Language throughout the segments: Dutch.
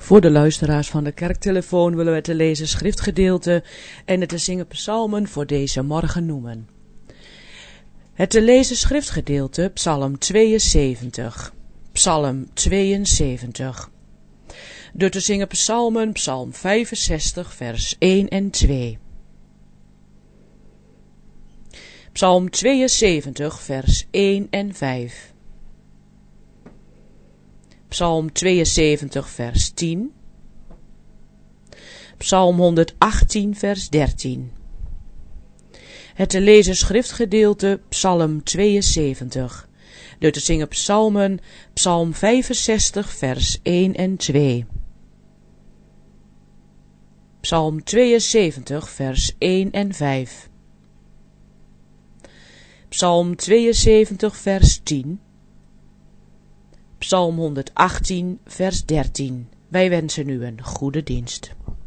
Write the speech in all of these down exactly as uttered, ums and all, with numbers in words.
Voor de luisteraars van de kerktelefoon willen we te lezen schriftgedeelte en het te zingen psalmen voor deze morgen noemen. Het te lezen schriftgedeelte, psalm tweeënzeventig. Psalm tweeënzeventig. De te zingen psalmen, psalm vijfenzestig, vers één en twee. Psalm tweeënzeventig, vers één en vijf. Psalm tweeënzeventig, vers tien. Psalm honderdachttien, vers dertien. Het te lezen schriftgedeelte, psalm tweeënzeventig. De te zingen psalmen, psalm vijfenzestig, vers één en twee. Psalm tweeënzeventig, vers één en vijf. Psalm tweeënzeventig, vers tien. Psalm honderdachttien, vers dertien. Wij wensen u een goede dienst.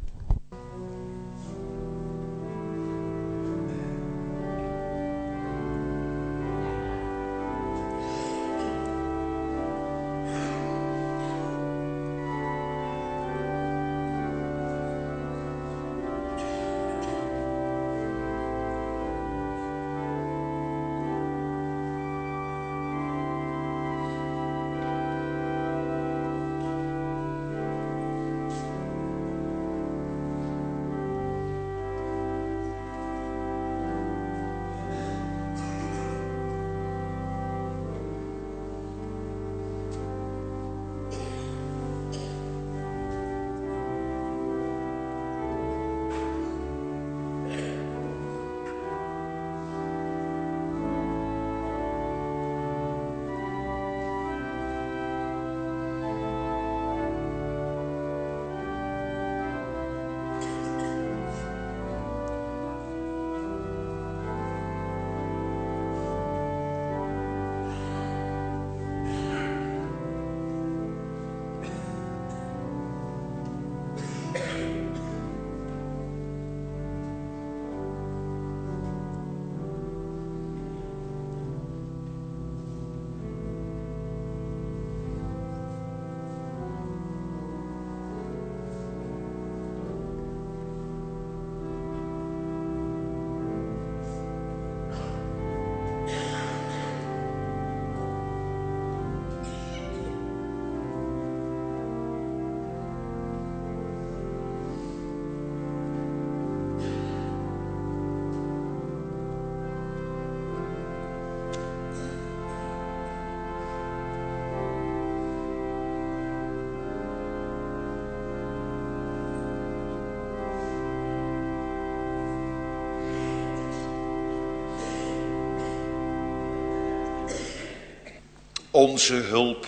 Onze hulp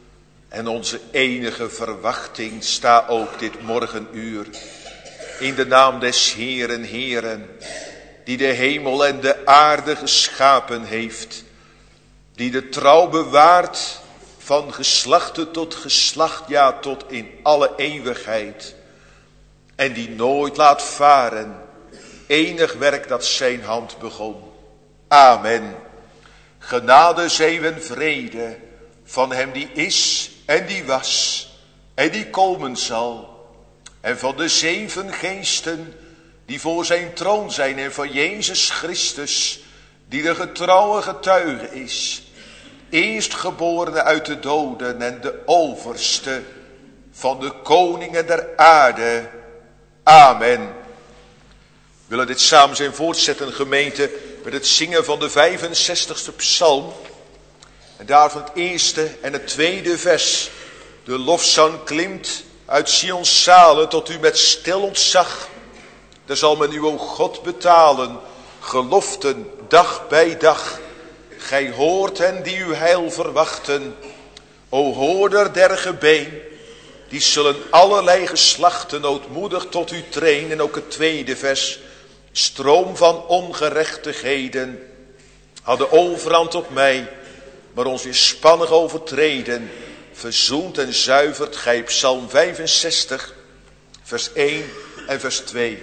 en onze enige verwachting sta ook dit morgenuur in de naam des Heeren, Heeren, die de hemel en de aarde geschapen heeft, die de trouw bewaart van geslachte tot geslacht, ja tot in alle eeuwigheid, en die nooit laat varen enig werk dat zijn hand begon. Amen. Genade, zeeuwen, vrede van hem die is en die was en die komen zal. En van de zeven geesten die voor zijn troon zijn en van Jezus Christus die de getrouwe getuige is. Eerstgeborene uit de doden en de overste van de koningen der aarde. Amen. We willen dit samen zijn voortzetten, gemeente, met het zingen van de vijfenzestigste psalm. En daarvan het eerste en het tweede vers. De lofzang klimt uit Sions zalen tot u met stil ontzag. Daar zal men u, o God, betalen, geloften dag bij dag. Gij hoort hen die uw heil verwachten. O hoorder der gebeen, die zullen allerlei geslachten ootmoedig tot u trainen. En ook het tweede vers. Stroom van ongerechtigheden hadden overhand op mij, maar ons weerspannig overtreden, verzoend en zuivert gij. Psalm vijfenzestig, vers één en vers twee.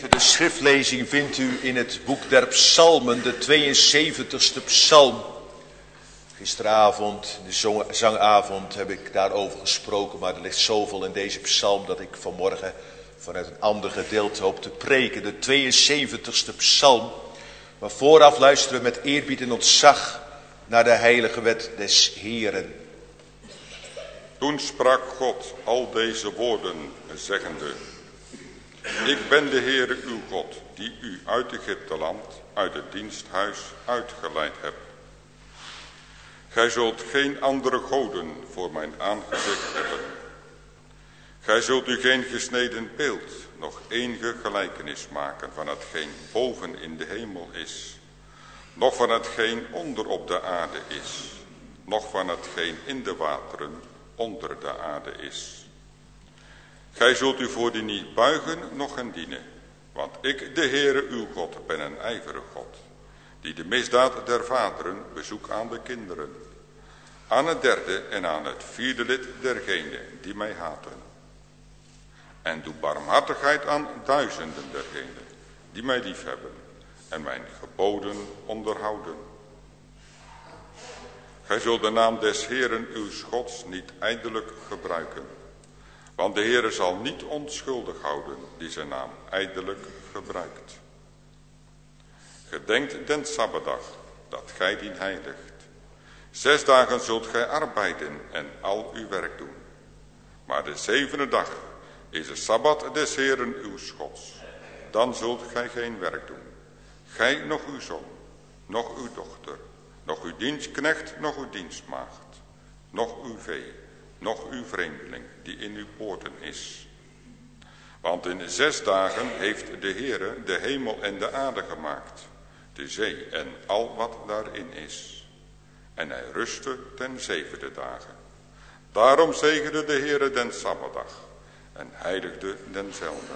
gemeente, de schriftlezing vindt u in het boek der Psalmen, de tweeënzeventigste psalm. Gisteravond, de zangavond, heb ik daarover gesproken, maar er ligt zoveel in deze psalm dat ik vanmorgen vanuit een ander gedeelte hoop te preken. De tweeënzeventigste psalm, maar vooraf luisteren we met eerbied en ontzag naar de heilige wet des Heeren. Toen sprak God al deze woorden, zeggende: Ik ben de Heere uw God, die u uit Egypteland, uit het diensthuis uitgeleid heb. Gij zult geen andere goden voor mijn aangezicht hebben. Gij zult u geen gesneden beeld, nog enige gelijkenis maken van hetgeen boven in de hemel is, noch van hetgeen onder op de aarde is, noch van hetgeen in de wateren onder de aarde is. Gij zult u voor die niet buigen, noch hen dienen, want ik, de Heere uw God, ben een ijverige God, die de misdaad der vaderen bezoek aan de kinderen, aan het derde en aan het vierde lid dergenen die mij haten. En doe barmhartigheid aan duizenden dergenen die mij liefhebben en mijn geboden onderhouden. Gij zult de naam des Heeren uw Gods niet ijdelijk gebruiken, want de Heere zal niet onschuldig houden die zijn naam ijdelijk gebruikt. Gedenkt den Sabbatdag, dat gij dien heiligt. Zes dagen zult gij arbeiden en al uw werk doen. Maar de zevende dag is de Sabbat des Heeren uw Gods. Dan zult gij geen werk doen. Gij, nog uw zoon, nog uw dochter, nog uw dienstknecht, nog uw dienstmaagd, nog uw vee, nog uw vreemdeling die in uw poorten is. Want in zes dagen heeft de Heere de hemel en de aarde gemaakt, de zee en al wat daarin is. En hij rustte ten zevende dagen. Daarom zegende de Heere den Sabbatdag en heiligde denzelven.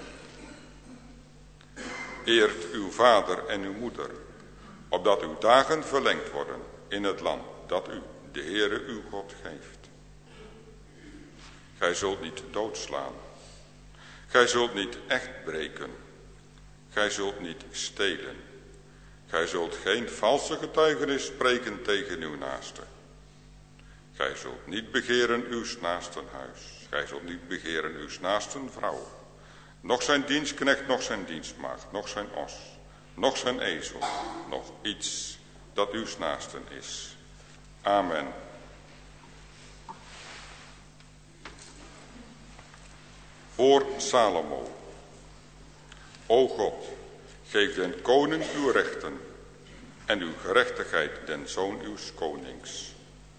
Eert uw vader en uw moeder, opdat uw dagen verlengd worden in het land dat u, de Heere uw God, geeft. Gij zult niet doodslaan. Gij zult niet echt breken. Gij zult niet stelen. Gij zult geen valse getuigenis spreken tegen uw naaste. Gij zult niet begeren uw naasten huis. Gij zult niet begeren uw naasten vrouw. Nog zijn dienstknecht, nog zijn dienstmaagd, nog zijn os, nog zijn ezel, nog iets dat uw naasten is. Amen. Voor Salomo. O God, geef den koning uw rechten en uw gerechtigheid den zoon uws konings.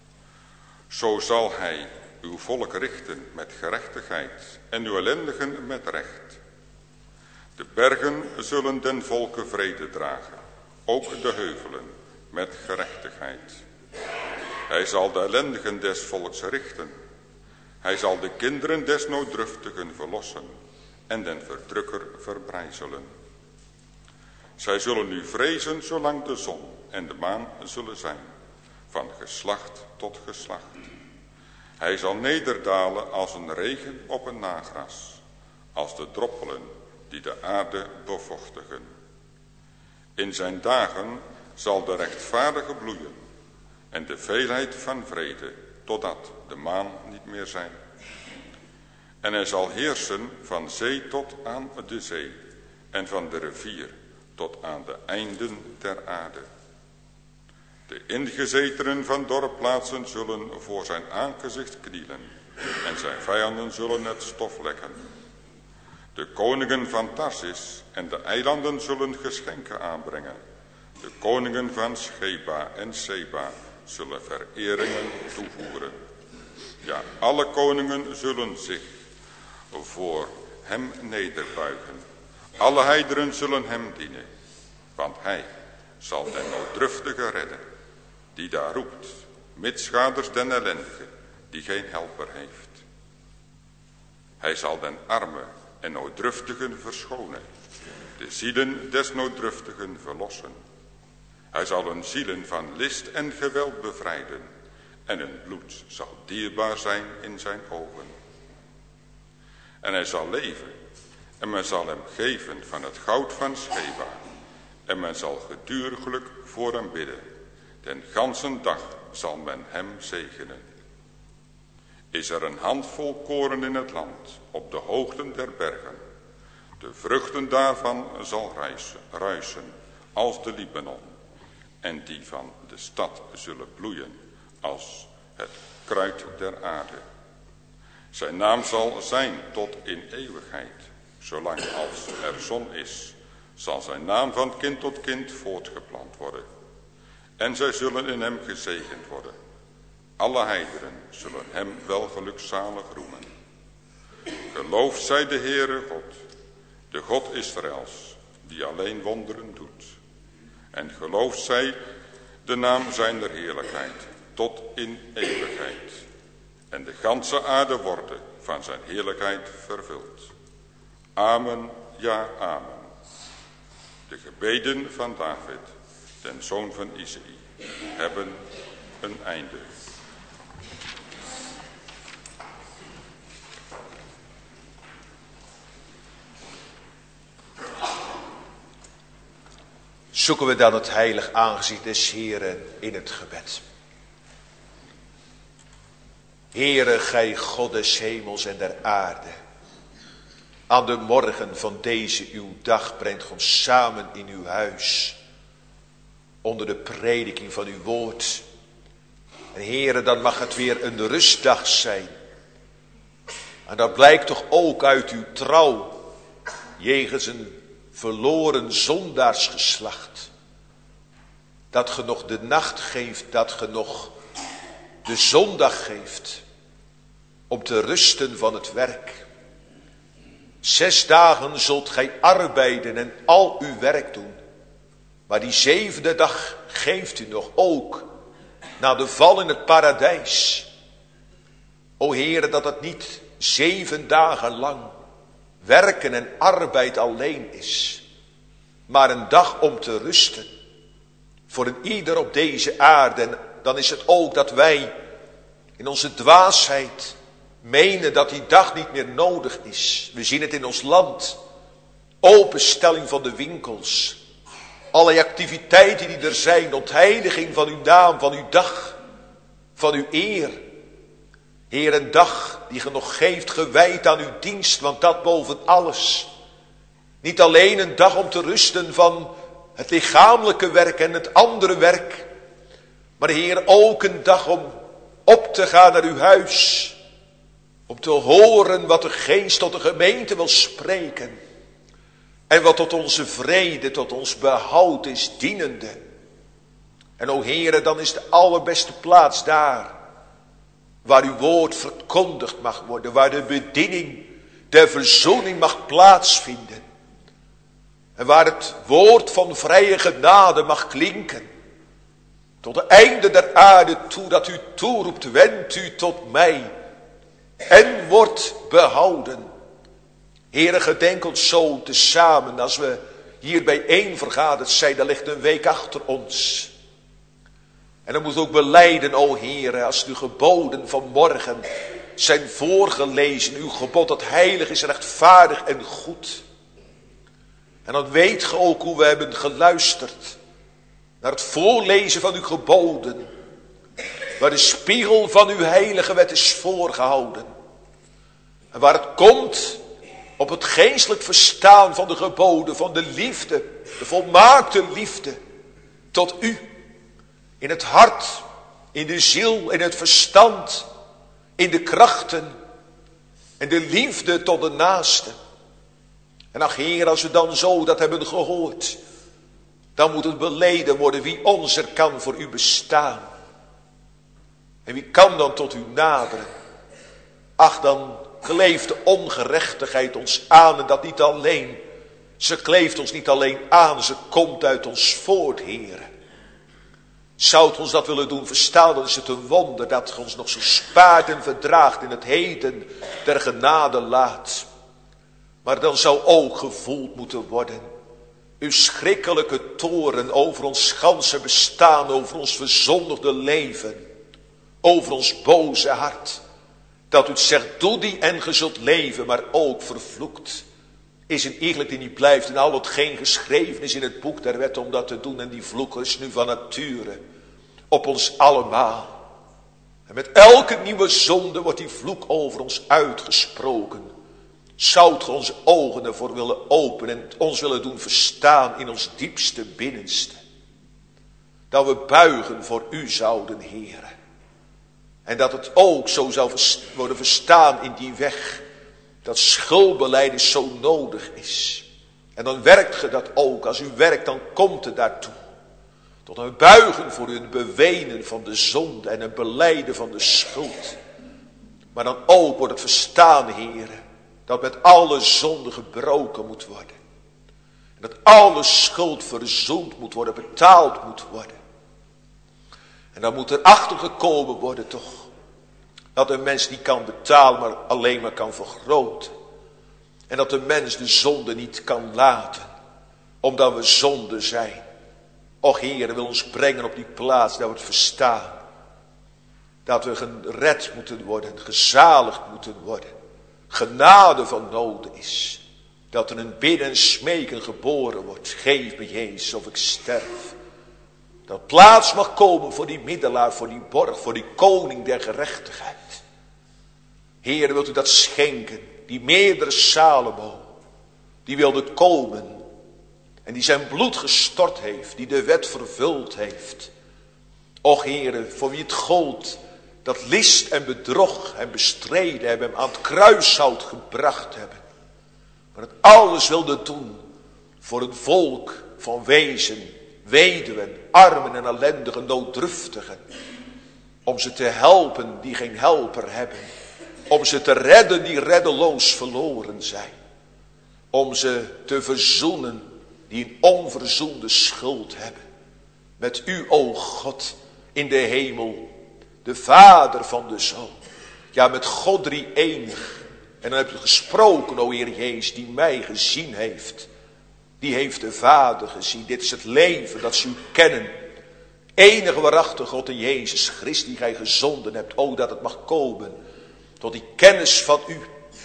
Zo zal hij uw volk richten met gerechtigheid en uw ellendigen met recht. De bergen zullen den volke vrede dragen, ook de heuvelen met gerechtigheid. Hij zal de ellendigen des volks richten. Hij zal de kinderen des nooddruftigen verlossen en den verdrukker verbrijzelen. Zij zullen u vrezen zolang de zon en de maan zullen zijn, van geslacht tot geslacht. Hij zal nederdalen als een regen op een nagras, als de droppelen die de aarde bevochtigen. In zijn dagen zal de rechtvaardige bloeien en de veelheid van vrede, totdat de maan niet meer zijn. En hij zal heersen van zee tot aan de zee en van de rivier tot aan de einden der aarde. De ingezetenen van dorpplaatsen zullen voor zijn aangezicht knielen en zijn vijanden zullen het stof lekken. De koningen van Tarsis en de eilanden zullen geschenken aanbrengen. De koningen van Sheba en Seba zullen vereringen toevoeren. Ja, alle koningen zullen zich voor hem nederbuigen. Alle heideren zullen hem dienen, want hij zal den nooddruftige redden, die daar roept, mitschaders den ellendige, die geen helper heeft. Hij zal den armen en nooddruftigen verschonen, de zielen des nooddruftigen verlossen. Hij zal hun zielen van list en geweld bevrijden, en hun bloed zal dierbaar zijn in zijn ogen. En hij zal leven En men zal hem geven van het goud van Sheba. En men zal geduriglijk voor hem bidden. Den ganzen dag zal men hem zegenen. Is er een handvol koren in het land, op de hoogten der bergen. De vruchten daarvan zal ruisen als de Libanon. En die van de stad zullen bloeien als het kruid der aarde. Zijn naam zal zijn tot in eeuwigheid. Zolang als er zon is, zal zijn naam van kind tot kind voortgeplant worden. En zij zullen in hem gezegend worden. Alle heidenen zullen hem wel gelukzalig roemen. Gelooft zij de Heere God, de God Israëls, die alleen wonderen doet. En gelooft zij de naam zijner heerlijkheid tot in eeuwigheid. En de ganse aarde worden van zijn heerlijkheid vervuld. Amen, ja, amen. De gebeden van David, den zoon van Isaïe, hebben een einde. Zoeken we dan het heilig aangezicht des Heeren in het gebed. Heere, gij God des hemels en der aarde. Aan de morgen van deze uw dag brengt ons samen in uw huis. Onder de prediking van uw woord. En Heere, dan mag het weer een rustdag zijn. En dat blijkt toch ook uit uw trouw. Jegens een verloren zondaarsgeslacht. Dat ge nog de nacht geeft, dat ge nog de zondag geeft. Om te rusten van het werk. Zes dagen zult gij arbeiden en al uw werk doen. Maar die zevende dag geeft u nog ook. Na de val in het paradijs. O Heere, dat het niet zeven dagen lang werken en arbeid alleen is. Maar een dag om te rusten. Voor een ieder op deze aarde. En dan is het ook dat wij in onze dwaasheid menen dat die dag niet meer nodig is. We zien het in ons land. Openstelling van de winkels. Allerlei activiteiten die er zijn. Ontheiliging van uw naam, van uw dag. Van uw eer. Heer, een dag die ge nog geeft gewijd aan uw dienst. Want dat boven alles. Niet alleen een dag om te rusten van het lichamelijke werk en het andere werk. Maar Heer, ook een dag om op te gaan naar uw huis. Om te horen wat de geest tot de gemeente wil spreken. En wat tot onze vrede, tot ons behoud is dienende. En o Heere, dan is de allerbeste plaats daar. Waar uw woord verkondigd mag worden. Waar de bediening der verzoening mag plaatsvinden. En waar het woord van vrije genade mag klinken. Tot de einde der aarde toe dat u toeroept, wendt u tot mij. En wordt behouden. Heere, gedenk ons zo tezamen als we hier bijeen vergaderd zijn. Daar ligt een week achter ons. En dan moet ook belijden, o Heere, als de geboden van morgen zijn voorgelezen. Uw gebod dat heilig is, rechtvaardig en goed. En dan weet ge ook hoe we hebben geluisterd naar het voorlezen van uw geboden. Waar de spiegel van uw heilige wet is voorgehouden. En waar het komt op het geestelijk verstaan van de geboden, van de liefde, de volmaakte liefde tot u. In het hart, in de ziel, in het verstand, in de krachten en de liefde tot de naaste. En ach Heer, als we dan zo dat hebben gehoord, dan moet het beleden worden wie ons er kan voor u bestaan. En wie kan dan tot u naderen? Ach, dan kleeft de ongerechtigheid ons aan en dat niet alleen. Ze kleeft ons niet alleen aan, ze komt uit ons voort, Heer. Zou het ons dat willen doen verstaan, dan is het een wonder dat ge ons nog zo spaart en verdraagt in het heden der genade laat. Maar dan zou ook gevoeld moeten worden uw schrikkelijke toorn over ons ganse bestaan, over ons verzondigde leven, over ons boze hart. Dat u zegt, doe die en ge zult leven, maar ook vervloekt is een eigenlijk die niet blijft en al wat geen geschreven is in het boek der wet om dat te doen. En die vloek is nu van nature op ons allemaal. En met elke nieuwe zonde wordt die vloek over ons uitgesproken. Zou ge onze ogen ervoor willen openen en ons willen doen verstaan in ons diepste binnenste. Dat we buigen voor u zouden, Heere. En dat het ook zo zou worden verstaan in die weg. Dat schuldbelijdenis zo nodig is. En dan werkt ge dat ook. Als u werkt, dan komt het daartoe. Tot een buigen voor u, een bewenen van de zonde en een belijden van de schuld. Maar dan ook wordt het verstaan, Heere, dat met alle zonde gebroken moet worden. En dat alle schuld verzoend moet worden, betaald moet worden. En dan moet er achter gekomen worden toch, dat een mens niet kan betalen, maar alleen maar kan vergroten. En dat de mens de zonde niet kan laten, omdat we zonde zijn. Och Heere, wil ons brengen op die plaats, dat we het verstaan. Dat we gered moeten worden, gezaligd moeten worden. Genade van noden is. Dat er een bidden en smeken geboren wordt. Geef me Jezus of ik sterf. Dat plaats mag komen voor die middelaar, voor die borg, voor die koning der gerechtigheid. Heer, wilt u dat schenken? Die meerdere Salomo, die wilde komen. En die zijn bloed gestort heeft, die de wet vervuld heeft. Och Heer, voor wie het gold, dat list en bedrog en bestreden hebben, hem aan het kruishout gebracht hebben. Maar het alles wilde doen voor een volk van wezen, weduwen, armen en ellendigen, nooddruftigen. Om ze te helpen die geen helper hebben. Om ze te redden die reddeloos verloren zijn. Om ze te verzoenen die een onverzoende schuld hebben. Met u, o God, in de hemel, de Vader van de Zoon. Ja, met God drie enig. En dan hebt u gesproken, o Heer Jezus, die mij gezien heeft. Die heeft de Vader gezien. Dit is het leven dat ze u kennen. Enige waarachtige God in Jezus Christus die gij gezonden hebt. O, dat het mag komen tot die kennis van u.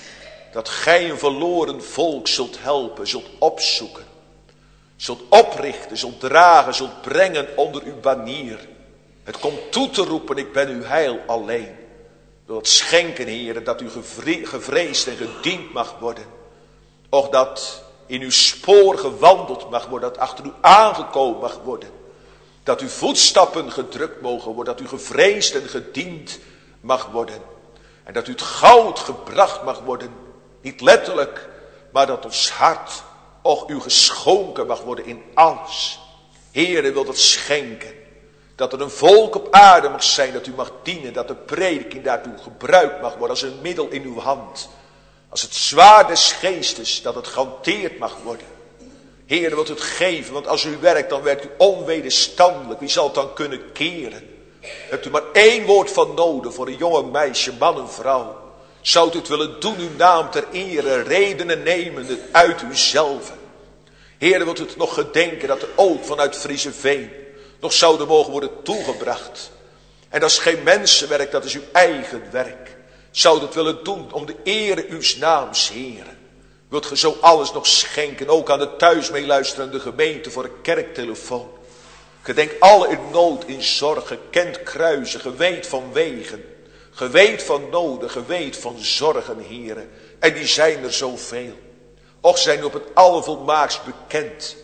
Dat gij een verloren volk zult helpen, zult opzoeken. Zult oprichten, zult dragen, zult brengen onder uw banier. Het komt toe te roepen, ik ben uw heil alleen. Wil het schenken, Heer, dat u gevre- gevreesd en gediend mag worden. Och, dat in uw spoor gewandeld mag worden, dat achter u aangekomen mag worden. Dat uw voetstappen gedrukt mogen worden, dat u gevreesd en gediend mag worden. En dat u het goud gebracht mag worden, niet letterlijk, maar dat ons hart, och, u geschonken mag worden in alles. Heere, wil dat schenken. Dat er een volk op aarde mag zijn, dat u mag dienen, dat de prediking daartoe gebruikt mag worden als een middel in uw hand. Als het zwaard des geestes, dat het gehanteerd mag worden. Heer, wilt u het geven, want als u werkt, dan werkt u onwederstandelijk. Wie zal het dan kunnen keren? Hebt u maar één woord van nodig voor een jonge meisje, man en vrouw. Zou u het willen doen, uw naam ter ere, redenen nemende uit uzelf. Heer, wilt u het nog gedenken dat er ook vanuit Frieseveen nog zouden mogen worden toegebracht. En dat is geen mensenwerk, dat is uw eigen werk. Zou het willen doen om de ere uws naams, Heer. Wilt ge zo alles nog schenken, ook aan de thuis meeluisterende gemeente voor een kerktelefoon. Gedenk alle in nood, in zorg, gekend kruisen, geweet van wegen. Geweet van noden, geweet van zorgen, Heer. En die zijn er zoveel. Och, zijn op het allervolmaakst bekend.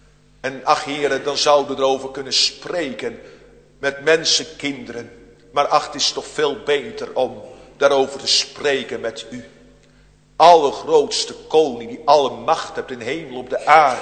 En ach, Heer, dan zouden we erover kunnen spreken met mensenkinderen. Maar ach, het is toch veel beter om daarover te spreken met u. Allergrootste koning die alle macht hebt in de hemel op de aarde.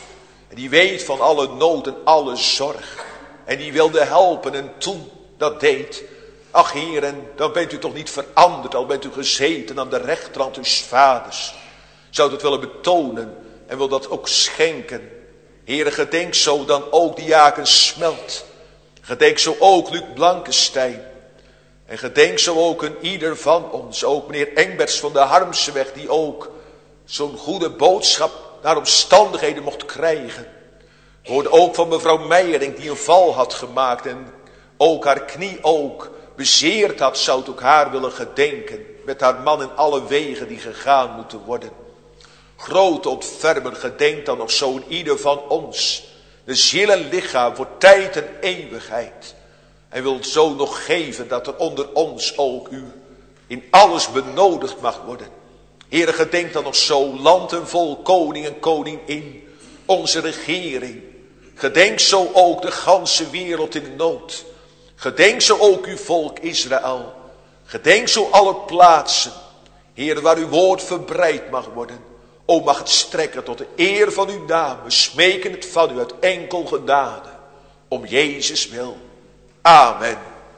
En die weet van alle nood en alle zorg. En die wilde helpen en toen dat deed. Ach, Heer, en dan bent u toch niet veranderd, al bent u gezeten aan de rechterhand uws vaders. Zou het willen betonen en wil dat ook schenken. Heere, gedenk zo dan ook diaken Smelt. Gedenk zo ook Luc Blankenstein. En gedenk zo ook een ieder van ons. Ook meneer Engberts van de Harmseweg, die ook zo'n goede boodschap naar omstandigheden mocht krijgen. We hoorden ook van mevrouw Meijering die een val had gemaakt. En ook haar knie ook bezeerd had. Zou het ook haar willen gedenken. Met haar man in alle wegen die gegaan moeten worden. Grote ontfermer, gedenk dan nog zo'n ieder van ons. De ziel en lichaam voor tijd en eeuwigheid. En wilt zo nog geven dat er onder ons ook u in alles benodigd mag worden. Heere, gedenk dan nog zo land en volk, koning en koningin. Onze regering. Gedenk zo ook de ganse wereld in nood. Gedenk zo ook uw volk Israël. Gedenk zo alle plaatsen. Heer, waar uw woord verbreid mag worden. O, mag het strekken tot de eer van uw naam. We smeken het van u uit enkel genade. Om Jezus wil. Amen.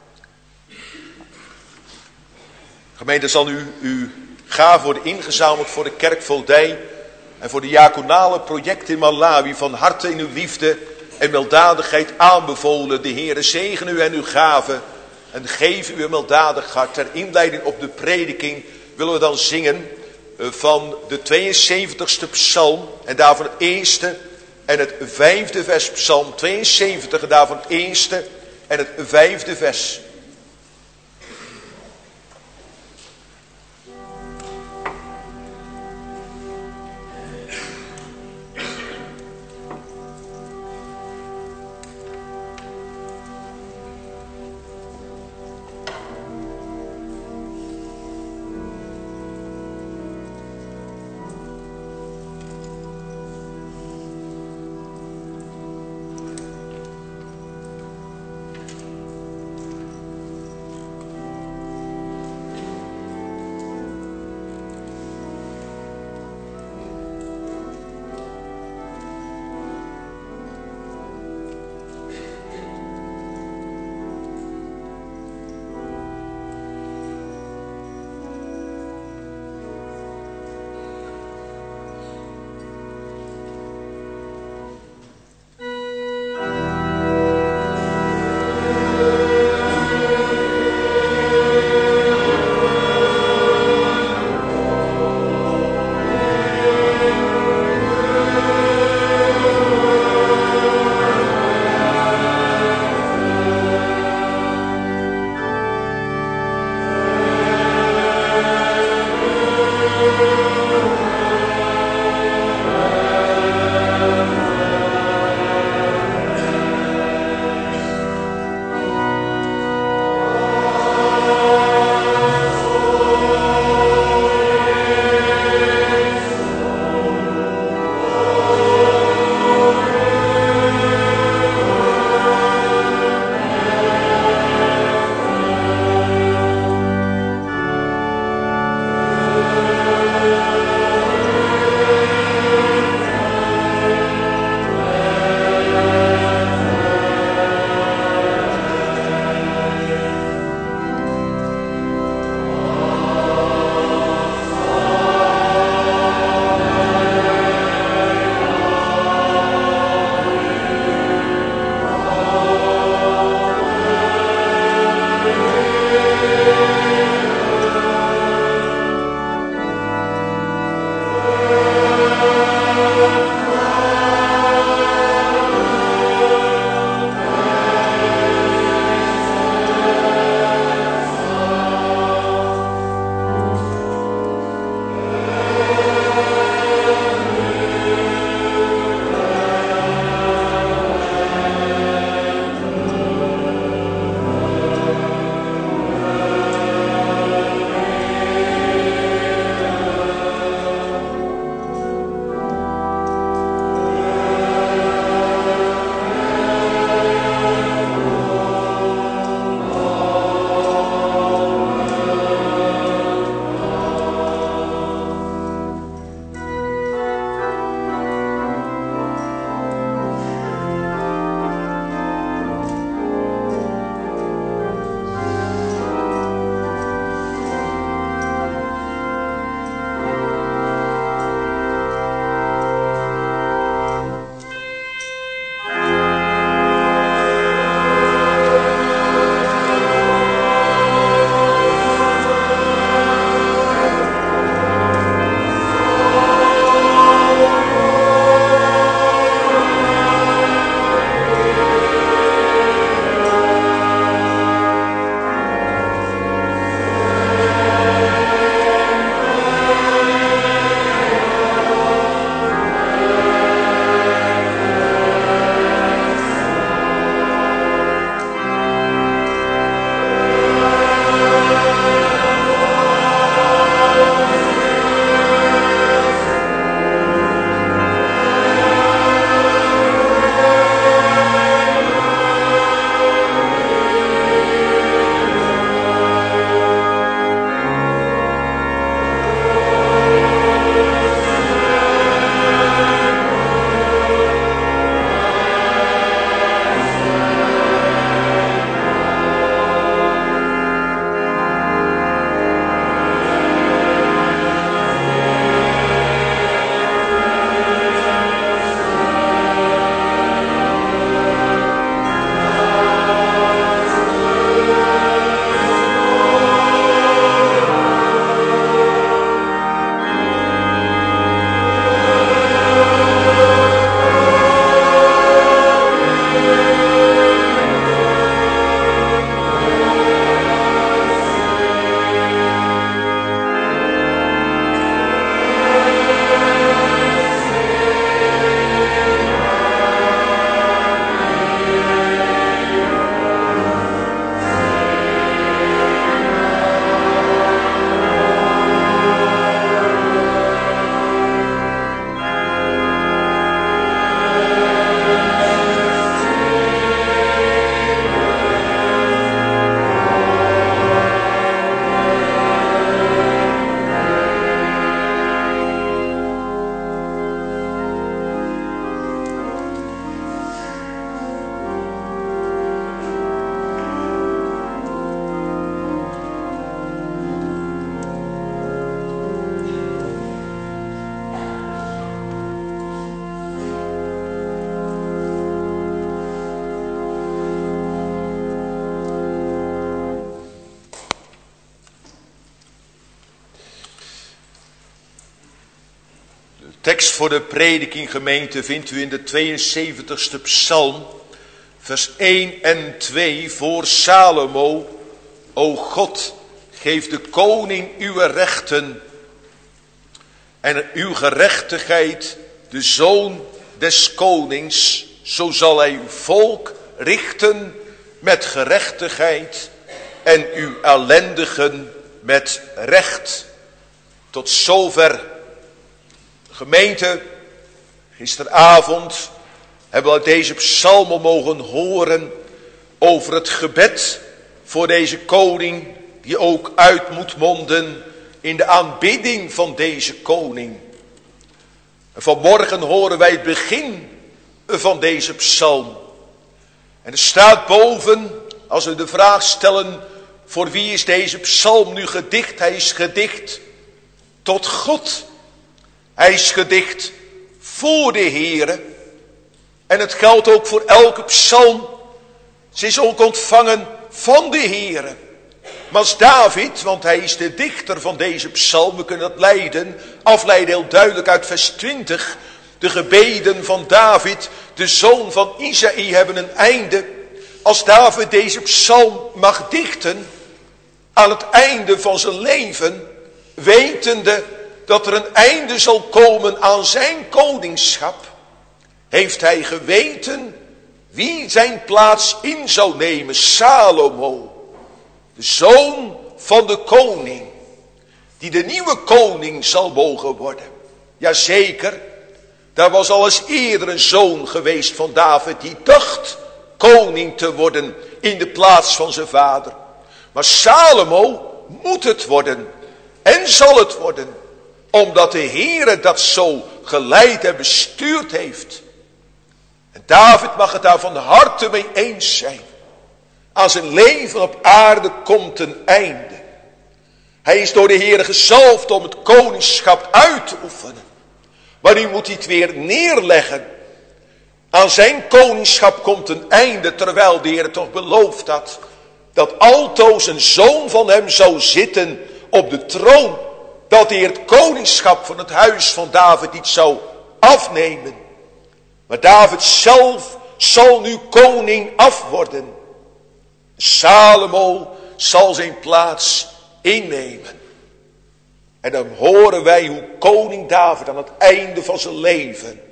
Gemeente, zal u uw gave worden ingezameld voor de kerkvoogdij. En voor de diaconale projecten in Malawi van harte in uw liefde en weldadigheid aanbevolen. De Heere zegen u en uw gave. En geef u een weldadig hart. Ter inleiding op de prediking willen we dan zingen van de tweeënzeventigste psalm. En daarvan het eerste en het vijfde vers. Psalm tweeënzeventig en daarvan het eerste en het vijfde vers. tekst voor de prediking, gemeente, vindt u in de tweeënzeventigste psalm, vers één en twee, voor Salomo. O God, geef de koning uw rechten en uw gerechtigheid, de zoon des konings. Zo zal hij uw volk richten met gerechtigheid en uw ellendigen met recht. Tot zover. Gemeente, gisteravond hebben we uit deze psalmen mogen horen over het gebed voor deze koning, die ook uit moet monden in de aanbidding van deze koning. En vanmorgen horen wij het begin van deze psalm. En er staat boven, als we de vraag stellen, voor wie is deze psalm nu gedicht? Hij is gedicht tot God. Hij is gedicht voor de Heere. En het geldt ook voor elke psalm. Ze is ook ontvangen van de Heere. Maar als David, want hij is de dichter van deze psalm, we kunnen dat leiden, afleiden heel duidelijk uit vers twintig. De gebeden van David, de zoon van Isaïe, hebben een einde. Als David deze psalm mag dichten, aan het einde van zijn leven, wetende dat er een einde zal komen aan zijn koningschap, heeft hij geweten wie zijn plaats in zou nemen. Salomo, de zoon van de koning, die de nieuwe koning zal mogen worden. Jazeker, daar was al eens eerder een zoon geweest van David, die dacht koning te worden in de plaats van zijn vader. Maar Salomo moet het worden en zal het worden, omdat de Heere dat zo geleid en bestuurd heeft. En David mag het daar van harte mee eens zijn. Aan zijn leven op aarde komt een einde. Hij is door de Heere gezalfd om het koningschap uit te oefenen. Maar nu moet hij het weer neerleggen. Aan zijn koningschap komt een einde, terwijl de Heere toch beloofd had dat altoos een zoon van hem zou zitten op de troon. Dat hij het koningschap van het huis van David niet zou afnemen. Maar David zelf zal nu koning af worden. Salomo zal zijn plaats innemen. En dan horen wij hoe koning David aan het einde van zijn leven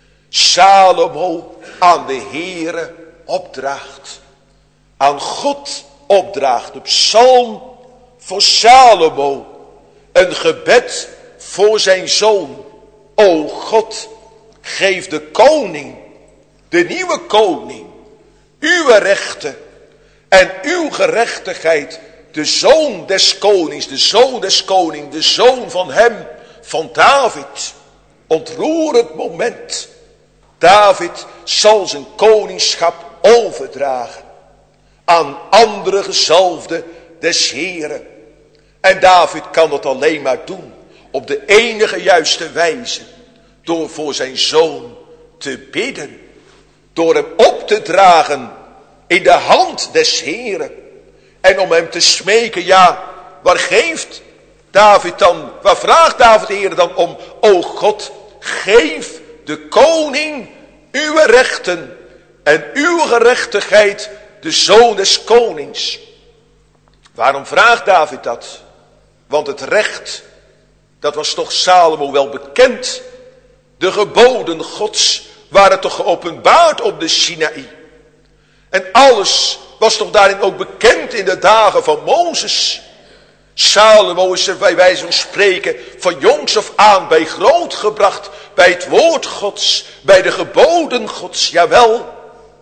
Salomo aan de Heere opdraagt. Aan God opdraagt. De psalm voor Salomo. Een gebed voor zijn zoon. O God, geef de koning, de nieuwe koning, uw rechten en uw gerechtigheid. De zoon des konings, de zoon des konings, de zoon van hem, van David. Ontroerend moment. David zal zijn koningschap overdragen aan andere gezalfden des Heeren. En David kan dat alleen maar doen op de enige juiste wijze. Door voor zijn zoon te bidden. Door hem op te dragen in de hand des Heeren. En om hem te smeken, ja, waar geeft David dan, waar vraagt David de Heer dan om? O God, geef de koning uw rechten en uw gerechtigheid, de zoon des konings. Waarom vraagt David dat? Want het recht, dat was toch Salomo wel bekend. De geboden Gods waren toch geopenbaard op de Sinaï. En alles was toch daarin ook bekend in de dagen van Mozes. Salomo is er bij wijze van spreken van jongs af aan bij grootgebracht. Bij het woord Gods, bij de geboden Gods, jawel.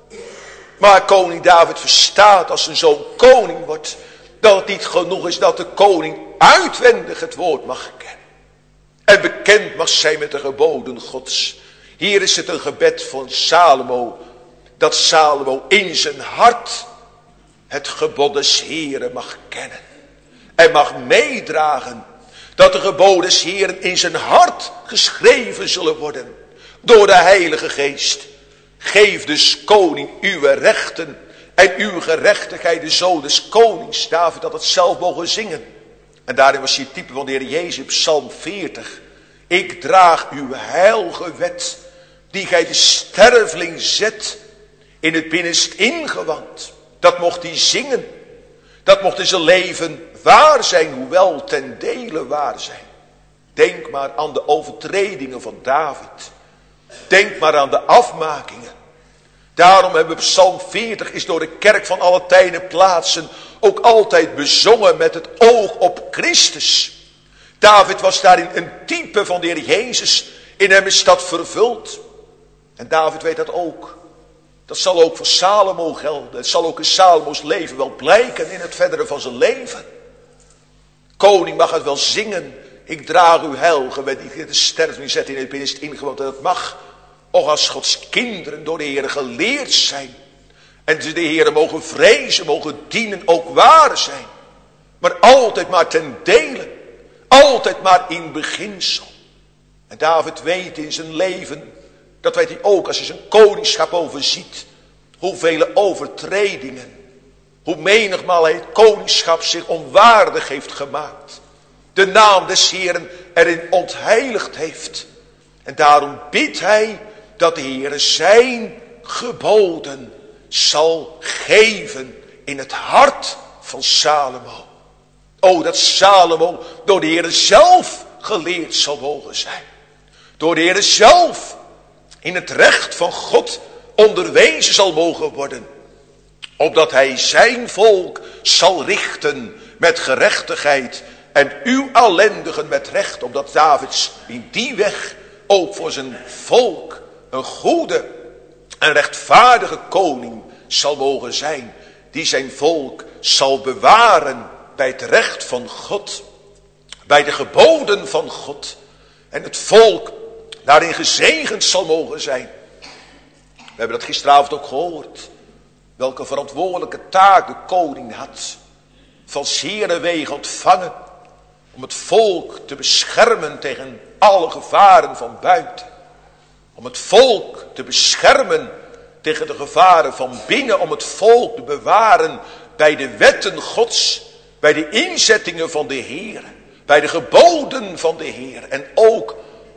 Maar koning David verstaat als zijn zoon koning wordt, dat het niet genoeg is dat de koning uitwendig het woord mag kennen. En bekend mag zijn met de geboden Gods. Hier is het een gebed van Salomo. Dat Salomo in zijn hart het gebod des Heeren mag kennen. En mag meedragen dat de geboden des Heeren in zijn hart geschreven zullen worden. Door de Heilige Geest. Geef dus koning uw rechten en uw gerechtigheid, de zoon des konings. David had het zelf mogen zingen. En daarin was hij het type van de Heer Jezus, Psalm veertig. Ik draag uw heilige wet, die gij de sterveling zet in het binnenst ingewand. Dat mocht hij zingen. Dat mocht in zijn leven waar zijn, hoewel ten dele waar zijn. Denk maar aan de overtredingen van David. Denk maar aan de afmakingen. Daarom hebben we Psalm veertig is door de kerk van alle tijden plaatsen ook altijd bezongen met het oog op Christus. David was daarin een type van de Heer Jezus. In hem is dat vervuld. En David weet dat ook. Dat zal ook voor Salomo gelden. Het zal ook in Salomo's leven wel blijken in het verdere van zijn leven. Koning mag het wel zingen. Ik draag uw heilige wet, die de sterveling zet in het binnenst ingewand. En dat mag, ook als Gods kinderen door de Heer geleerd zijn. En ze de Heer mogen vrezen, mogen dienen, ook waar zijn. Maar altijd maar ten dele. Altijd maar in beginsel. En David weet in zijn leven, dat weet hij ook als hij zijn koningschap overziet, hoeveel overtredingen, hoe menigmaal hij het koningschap zich onwaardig heeft gemaakt. De naam des Heeren erin ontheiligd heeft. En daarom bidt hij dat de Heere zijn geboden zal geven in het hart van Salomo. O, dat Salomo door de Heere zelf geleerd zal mogen zijn. Door de Heere zelf in het recht van God onderwezen zal mogen worden. Opdat hij zijn volk zal richten met gerechtigheid en uw ellendigen met recht. Opdat Davids in die weg ook voor zijn volk een goede en rechtvaardige koning zal mogen zijn. Die zijn volk zal bewaren bij het recht van God. Bij de geboden van God. En het volk daarin gezegend zal mogen zijn. We hebben dat gisteravond ook gehoord. Welke verantwoordelijke taak de koning had. Van zere wegen ontvangen. Om het volk te beschermen tegen alle gevaren van buiten. Om het volk te beschermen tegen de gevaren van binnen. Om het volk te bewaren bij de wetten Gods. Bij de inzettingen van de Heer. Bij de geboden van de Heer. En ook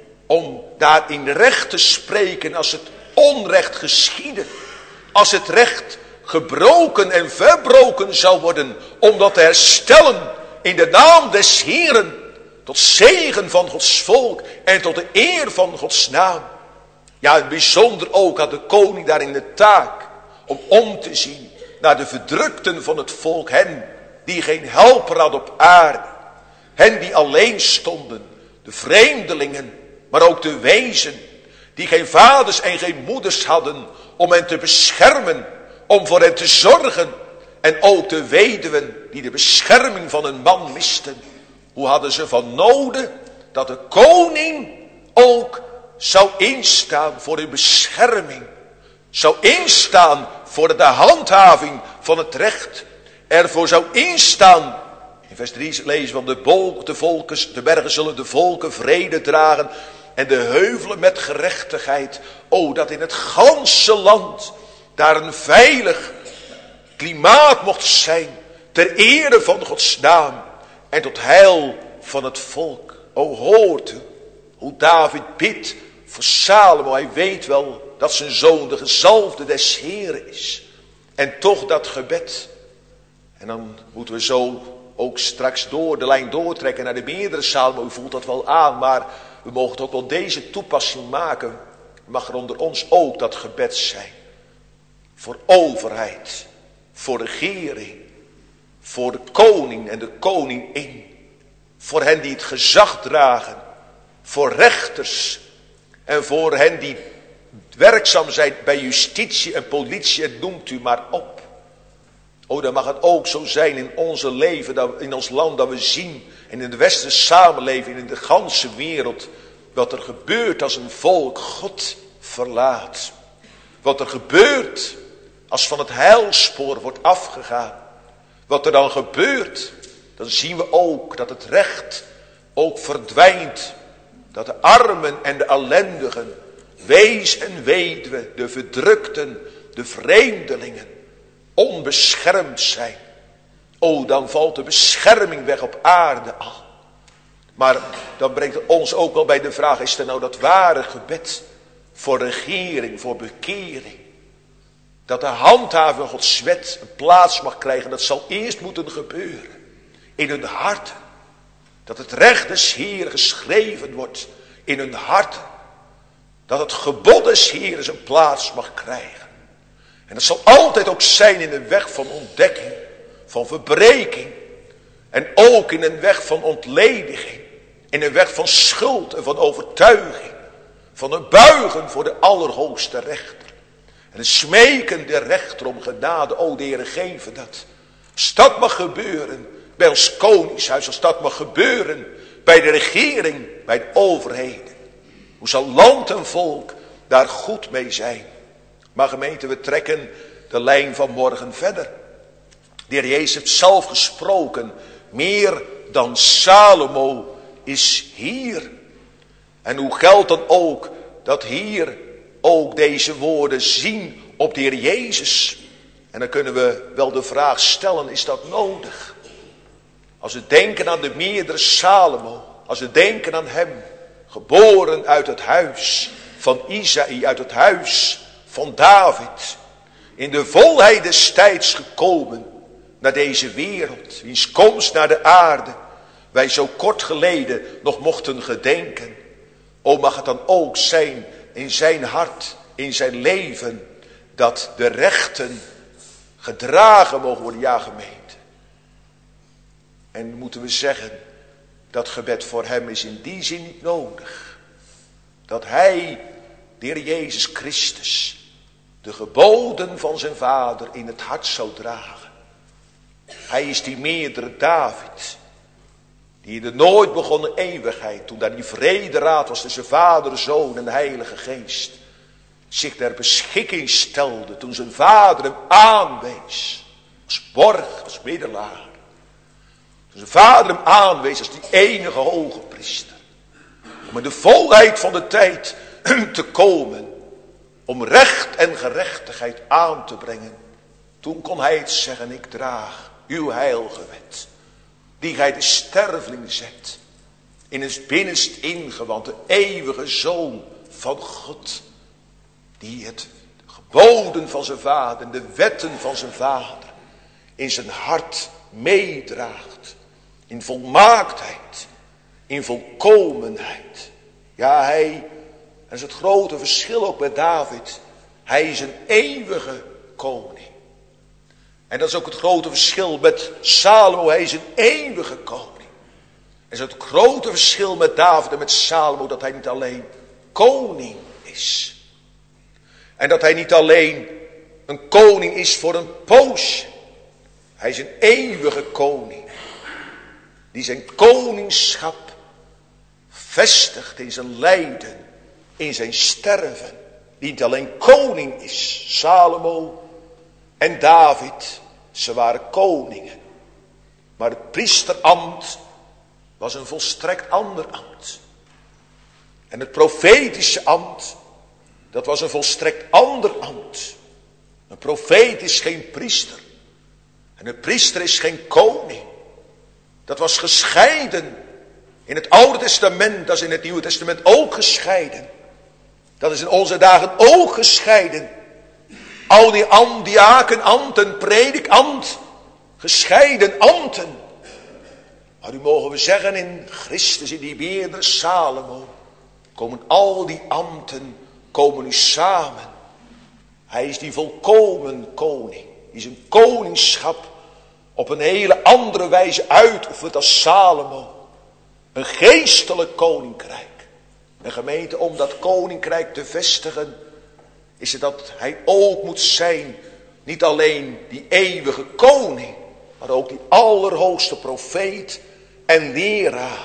om daarin recht te spreken als het onrecht geschiedde. Als het recht gebroken en verbroken zou worden. Om dat te herstellen in de naam des Heeren. Tot zegen van Gods volk en tot de eer van Gods naam. Ja, in het bijzonder ook had de koning daarin de taak om om te zien naar de verdrukten van het volk. Hen die geen helper hadden op aarde. Hen die alleen stonden. De vreemdelingen, maar ook de wezen. Die geen vaders en geen moeders hadden om hen te beschermen. Om voor hen te zorgen. En ook de weduwen die de bescherming van een man misten. Hoe hadden ze van noden dat de koning ook zou instaan voor hun bescherming. Zou instaan voor de handhaving van het recht. Ervoor zou instaan. In vers drie lezen van de, bol, de, volkes, de bergen zullen de volken vrede dragen. En de heuvelen met gerechtigheid. O, dat in het ganse land daar een veilig klimaat mocht zijn. Ter ere van Gods naam. En tot heil van het volk. O, hoort u hoe David bidt voor Salomo. Hij weet wel dat zijn zoon de gezalfde des Heeren is. En toch dat gebed. En dan moeten we zo ook straks door de lijn doortrekken naar de meerdere Salomo. U voelt dat wel aan, maar we mogen ook wel deze toepassing maken. Mag er onder ons ook dat gebed zijn. Voor overheid, voor regering, voor de koning en de koningin. Voor hen die het gezag dragen, voor rechters en voor hen die werkzaam zijn bij justitie en politie, en noemt u maar op. O, dan mag het ook zo zijn in onze leven, dat, in ons land, dat we zien, en in de westerse samenleving, in de ganse wereld, wat er gebeurt als een volk God verlaat. Wat er gebeurt als van het heilspoor wordt afgegaan. Wat er dan gebeurt, dan zien we ook dat het recht ook verdwijnt. Dat de armen en de ellendigen, wees en weduwe, de verdrukten, de vreemdelingen, onbeschermd zijn. O, dan valt de bescherming weg op aarde al. Maar dan brengt het ons ook wel bij de vraag, is er nou dat ware gebed voor regering, voor bekering? Dat de handhaving van Gods wet een plaats mag krijgen, dat zal eerst moeten gebeuren in hun harten. Dat het recht des Heeren geschreven wordt in hun harten. Dat het gebod des Heeren zijn plaats mag krijgen. En dat zal altijd ook zijn in een weg van ontdekking, van verbreking. En ook in een weg van ontlediging. In een weg van schuld en van overtuiging. Van een buigen voor de allerhoogste rechter. En een smeken de rechter om genade. O de Heere, geven dat. Als dat mag gebeuren bij ons koningshuis. Als dat mag gebeuren bij de regering, bij de overheden. Hoe zal land en volk daar goed mee zijn? Maar gemeente, we trekken de lijn van morgen verder. De Heer Jezus heeft zelf gesproken. Meer dan Salomo is hier. En hoe geldt dan ook dat hier ook deze woorden zien op de Heer Jezus? En dan kunnen we wel de vraag stellen, is dat nodig? Als we denken aan de meerdere Salomo, als we denken aan hem, geboren uit het huis van Isaïe, uit het huis van David, in de volheid des tijds gekomen naar deze wereld, wiens komst naar de aarde wij zo kort geleden nog mochten gedenken. O, mag het dan ook zijn in zijn hart, in zijn leven, dat de rechten gedragen mogen worden, ja gemeente. En moeten we zeggen, dat gebed voor hem is in die zin niet nodig. Dat hij, de Heer Jezus Christus, de geboden van zijn vader in het hart zou dragen. Hij is die meerdere David, die in de nooit begonnen eeuwigheid, toen daar die vrederaad was tussen vader, zoon en de heilige geest, zich ter beschikking stelde toen zijn vader hem aanwees, als borg, als middelaar. Toen zijn vader hem aanwees als die enige hoge priester. Om in de volheid van de tijd te komen, om recht en gerechtigheid aan te brengen. Toen kon hij het zeggen, ik draag uw heilige wet, die gij de sterveling zet, in het binnenst ingewand, de eeuwige Zoon van God, die het geboden van zijn vader en de wetten van zijn vader in zijn hart meedraagt, in volmaaktheid, in volkomenheid. Ja, hij, dat is het grote verschil ook bij David, hij is een eeuwige koning. En dat is ook het grote verschil met Salomo, hij is een eeuwige koning. En dat is het grote verschil met David en met Salomo, dat hij niet alleen koning is. En dat hij niet alleen een koning is voor een poosje. Hij is een eeuwige koning. Die zijn koningschap vestigt in zijn lijden, in zijn sterven. Die niet alleen koning is, Salomo en David, ze waren koningen. Maar het priesterambt was een volstrekt ander ambt. En het profetische ambt, dat was een volstrekt ander ambt. Een profeet is geen priester. En een priester is geen koning. Dat was gescheiden. In het Oude Testament, dat is in het Nieuwe Testament ook gescheiden. Dat is in onze dagen ook gescheiden. Al die am, diakenambten, predikambt, gescheiden ambten. Maar nu mogen we zeggen, in Christus, in die meerdere Salomo, komen al die ambten, komen nu samen. Hij is die volkomen koning, die zijn koningschap op een hele andere wijze uitoefent als Salomo. Een geestelijk koninkrijk. Een gemeente, om dat koninkrijk te vestigen, is het dat hij ook moet zijn, niet alleen die eeuwige koning, maar ook die allerhoogste profeet en leraar.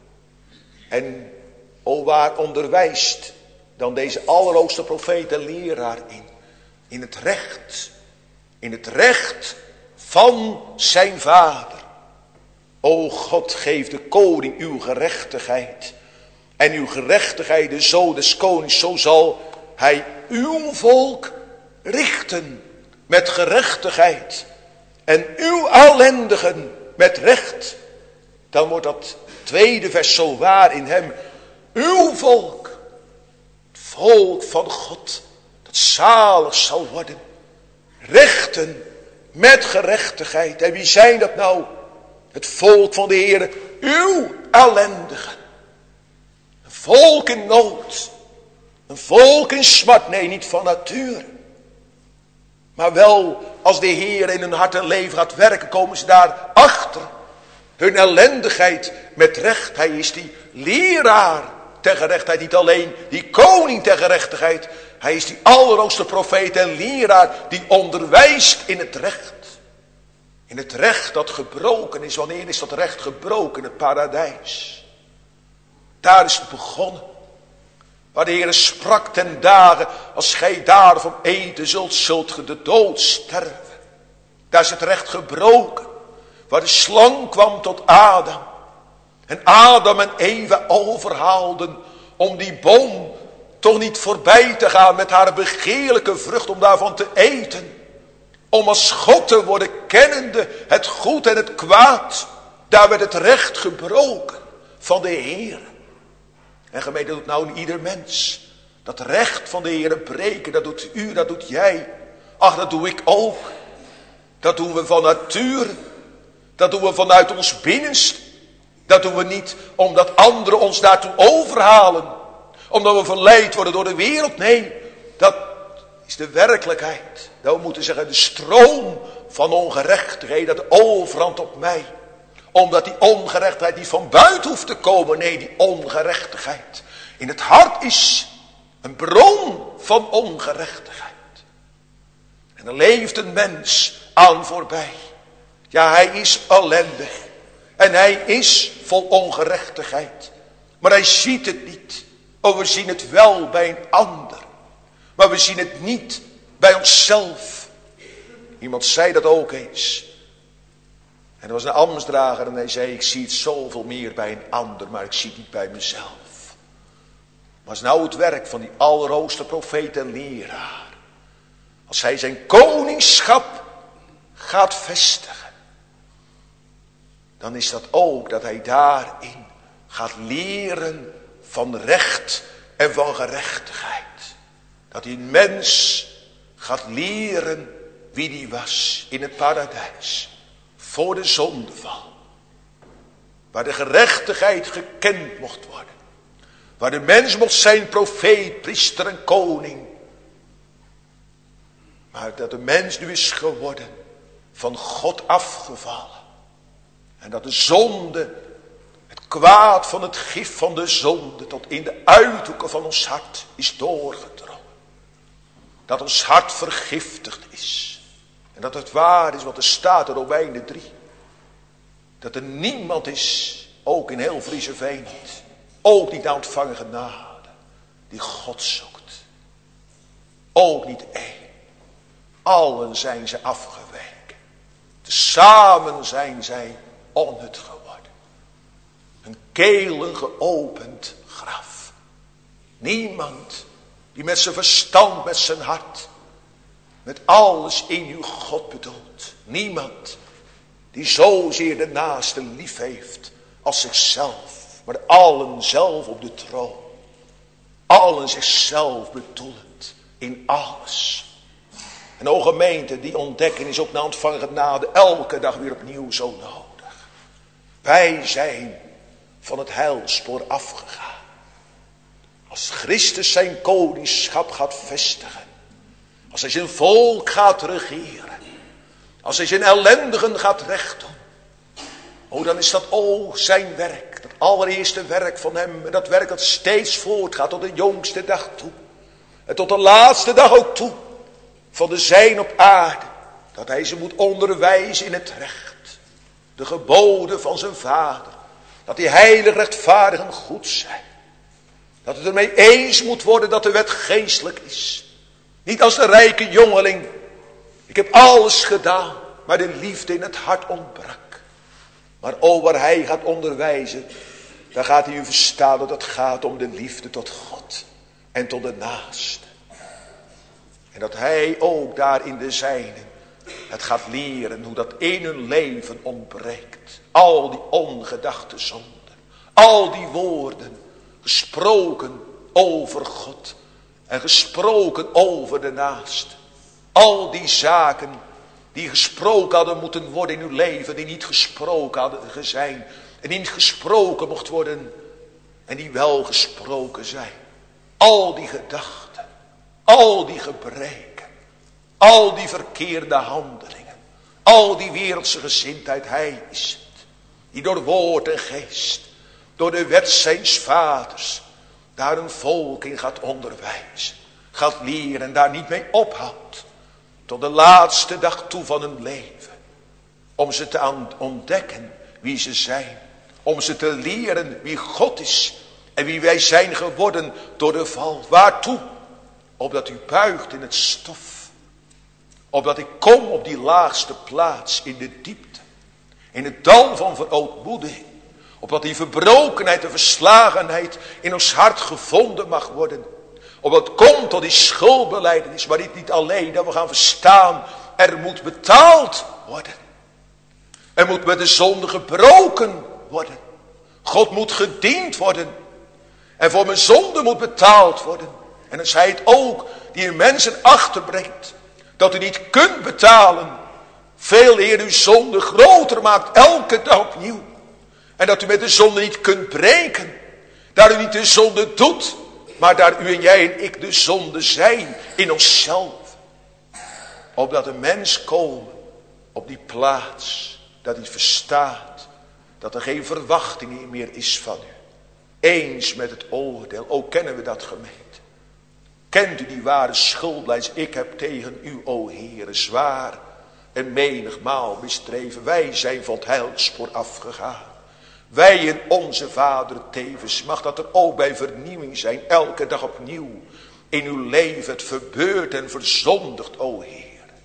En o, waar onderwijst dan deze allerhoogste profeet en leraar in? In het recht, in het recht van zijn vader. O God, geef de koning uw gerechtigheid. En uw gerechtigheid, de zoon des konings, zo zal hij uw volk richten met gerechtigheid. En uw ellendigen met recht. dan wordt dat tweede vers zo waar in hem. Uw volk, het volk van God, dat zalig zal worden. Rechten met gerechtigheid. En wie zijn dat nou? Het volk van de Heer, uw ellendigen. Een volk in nood. Een volk in smart. Nee, niet van nature. Maar wel, als de Heer in hun hart en leven gaat werken, komen ze daarachter. Hun ellendigheid met recht. Hij is die leraar ter gerechtigheid. Niet alleen die koning ter gerechtigheid. Hij is die allerhoogste profeet en leraar die onderwijst in het recht. In het recht dat gebroken is. Wanneer is dat recht gebroken? In het paradijs. Daar is het begonnen. Waar de Heer sprak ten dagen. Als gij daarvan eten zult, zult ge de dood sterven. Daar is het recht gebroken. Waar de slang kwam tot Adam. En Adam en Eva overhaalden om die boom toch niet voorbij te gaan met haar begeerlijke vrucht om daarvan te eten. Om als God te worden kennende het goed en het kwaad. Daar werd het recht gebroken van de Heer. En gemeente, dat doet nou ieder mens. Dat recht van de Heer breken, dat doet u, dat doet jij. Ach, dat doe ik ook. Dat doen we van nature. Dat doen we vanuit ons binnenste. Dat doen we niet omdat anderen ons daartoe overhalen. Omdat we verleid worden door de wereld. Nee, dat is de werkelijkheid. Dat we moeten zeggen, de stroom van ongerechtigheid, dat overhand op mij. Omdat die ongerechtigheid niet van buiten hoeft te komen. Nee, die ongerechtigheid in het hart is een bron van ongerechtigheid. En er leeft een mens aan voorbij. Ja, hij is ellendig. En hij is vol ongerechtigheid. Maar hij ziet het niet. Oh, we zien het wel bij een ander. Maar we zien het niet bij onszelf. Iemand zei dat ook eens. En er was een ambtsdrager en hij zei, ik zie het zoveel meer bij een ander, maar ik zie het niet bij mezelf. Maar is nou het werk van die allerhoogste profeet en leraar. Als hij zijn koningschap gaat vestigen. Dan is dat ook dat hij daarin gaat leren van recht en van gerechtigheid. Dat hij een mens gaat leren wie die was in het paradijs. Voor de zondeval. Waar de gerechtigheid gekend mocht worden. Waar de mens mocht zijn profeet, priester en koning. Maar dat de mens nu is geworden van God afgevallen. En dat de zonde, het kwaad van het gif van de zonde tot in de uithoeken van ons hart is doorgedrongen. Dat ons hart vergiftigd is. En dat het waar is wat er staat in Romeinen drie. Dat er niemand is, ook in heel Vriezeveen niet. Ook niet aan ontvangen genade. Die God zoekt. Ook niet één. Allen zijn ze afgeweken. Tezamen zijn zij onnut geworden. Een kelen geopend graf. Niemand die met zijn verstand, met zijn hart, met alles in uw God bedoelt. Niemand die zozeer de naaste lief heeft als zichzelf. Maar allen zelf op de troon. Allen zichzelf bedoelend in alles. En o gemeente, die ontdekking is ook na ontvangen genade elke dag weer opnieuw zo nodig. Wij zijn van het heilspoor afgegaan. Als Christus zijn koningschap gaat vestigen. Als hij zijn volk gaat regeren. Als hij zijn ellendigen gaat recht doen. O, dan is dat o zijn werk. Dat allereerste werk van hem. En dat werk dat steeds voortgaat tot de jongste dag toe. En tot de laatste dag ook toe. Van de zijn op aarde. Dat hij ze moet onderwijzen in het recht. De geboden van zijn vader. Dat die heilig, rechtvaardig en goed zijn. Dat het ermee eens moet worden dat de wet geestelijk is. Niet als de rijke jongeling. Ik heb alles gedaan. Maar de liefde in het hart ontbrak. Maar o, waar hij gaat onderwijzen. Dan gaat hij u verstaan dat het gaat om de liefde tot God. En tot de naaste. En dat hij ook daar in de zijnen Het gaat leren hoe dat in hun leven ontbreekt. Al die ongedachte zonden. Al die woorden gesproken over God. En gesproken over de naaste. Al die zaken die gesproken hadden moeten worden in uw leven. Die niet gesproken hadden zijn. En die niet gesproken mocht worden. En die wel gesproken zijn. Al die gedachten. Al die gebreken. Al die verkeerde handelingen. Al die wereldse gezindheid. Hij is het. Die door woord en geest. Door de wet zijns vaders. Daar een volk in gaat onderwijzen. Gaat leren en daar niet mee ophoudt. Tot de laatste dag toe van hun leven. Om ze te ontdekken wie ze zijn. Om ze te leren wie God is. En wie wij zijn geworden door de val. Waartoe? Opdat u buigt in het stof. Opdat ik kom op die laagste plaats in de diepte. In het dal van verootmoeding. Opdat die verbrokenheid en verslagenheid in ons hart gevonden mag worden. Opdat het komt tot die schuldbelijdenis. Maar dit niet alleen, dat we gaan verstaan. Er moet betaald worden. Er moet met de zonde gebroken worden. God moet gediend worden. En voor mijn zonde moet betaald worden. En dan is hij het ook die een mensen achterbrengt. Dat u niet kunt betalen. Veel eer uw zonde groter maakt elke dag opnieuw. En dat u met de zonde niet kunt breken. Daar u niet de zonde doet. Maar daar u en jij en ik de zonde zijn in onszelf. Opdat een mens komen op die plaats. Dat hij verstaat. Dat er geen verwachting meer is van u. Eens met het oordeel. O, kennen we dat, gemeente? Kent u die ware schuldbelijdenis? Ik heb tegen u, o Heere, zwaar en menigmaal misdreven. Wij zijn van het heilspoor afgegaan. Wij en onze Vader tevens. Mag dat er ook bij vernieuwing zijn. Elke dag opnieuw. In uw leven het verbeurt en verzondigt, o Heer.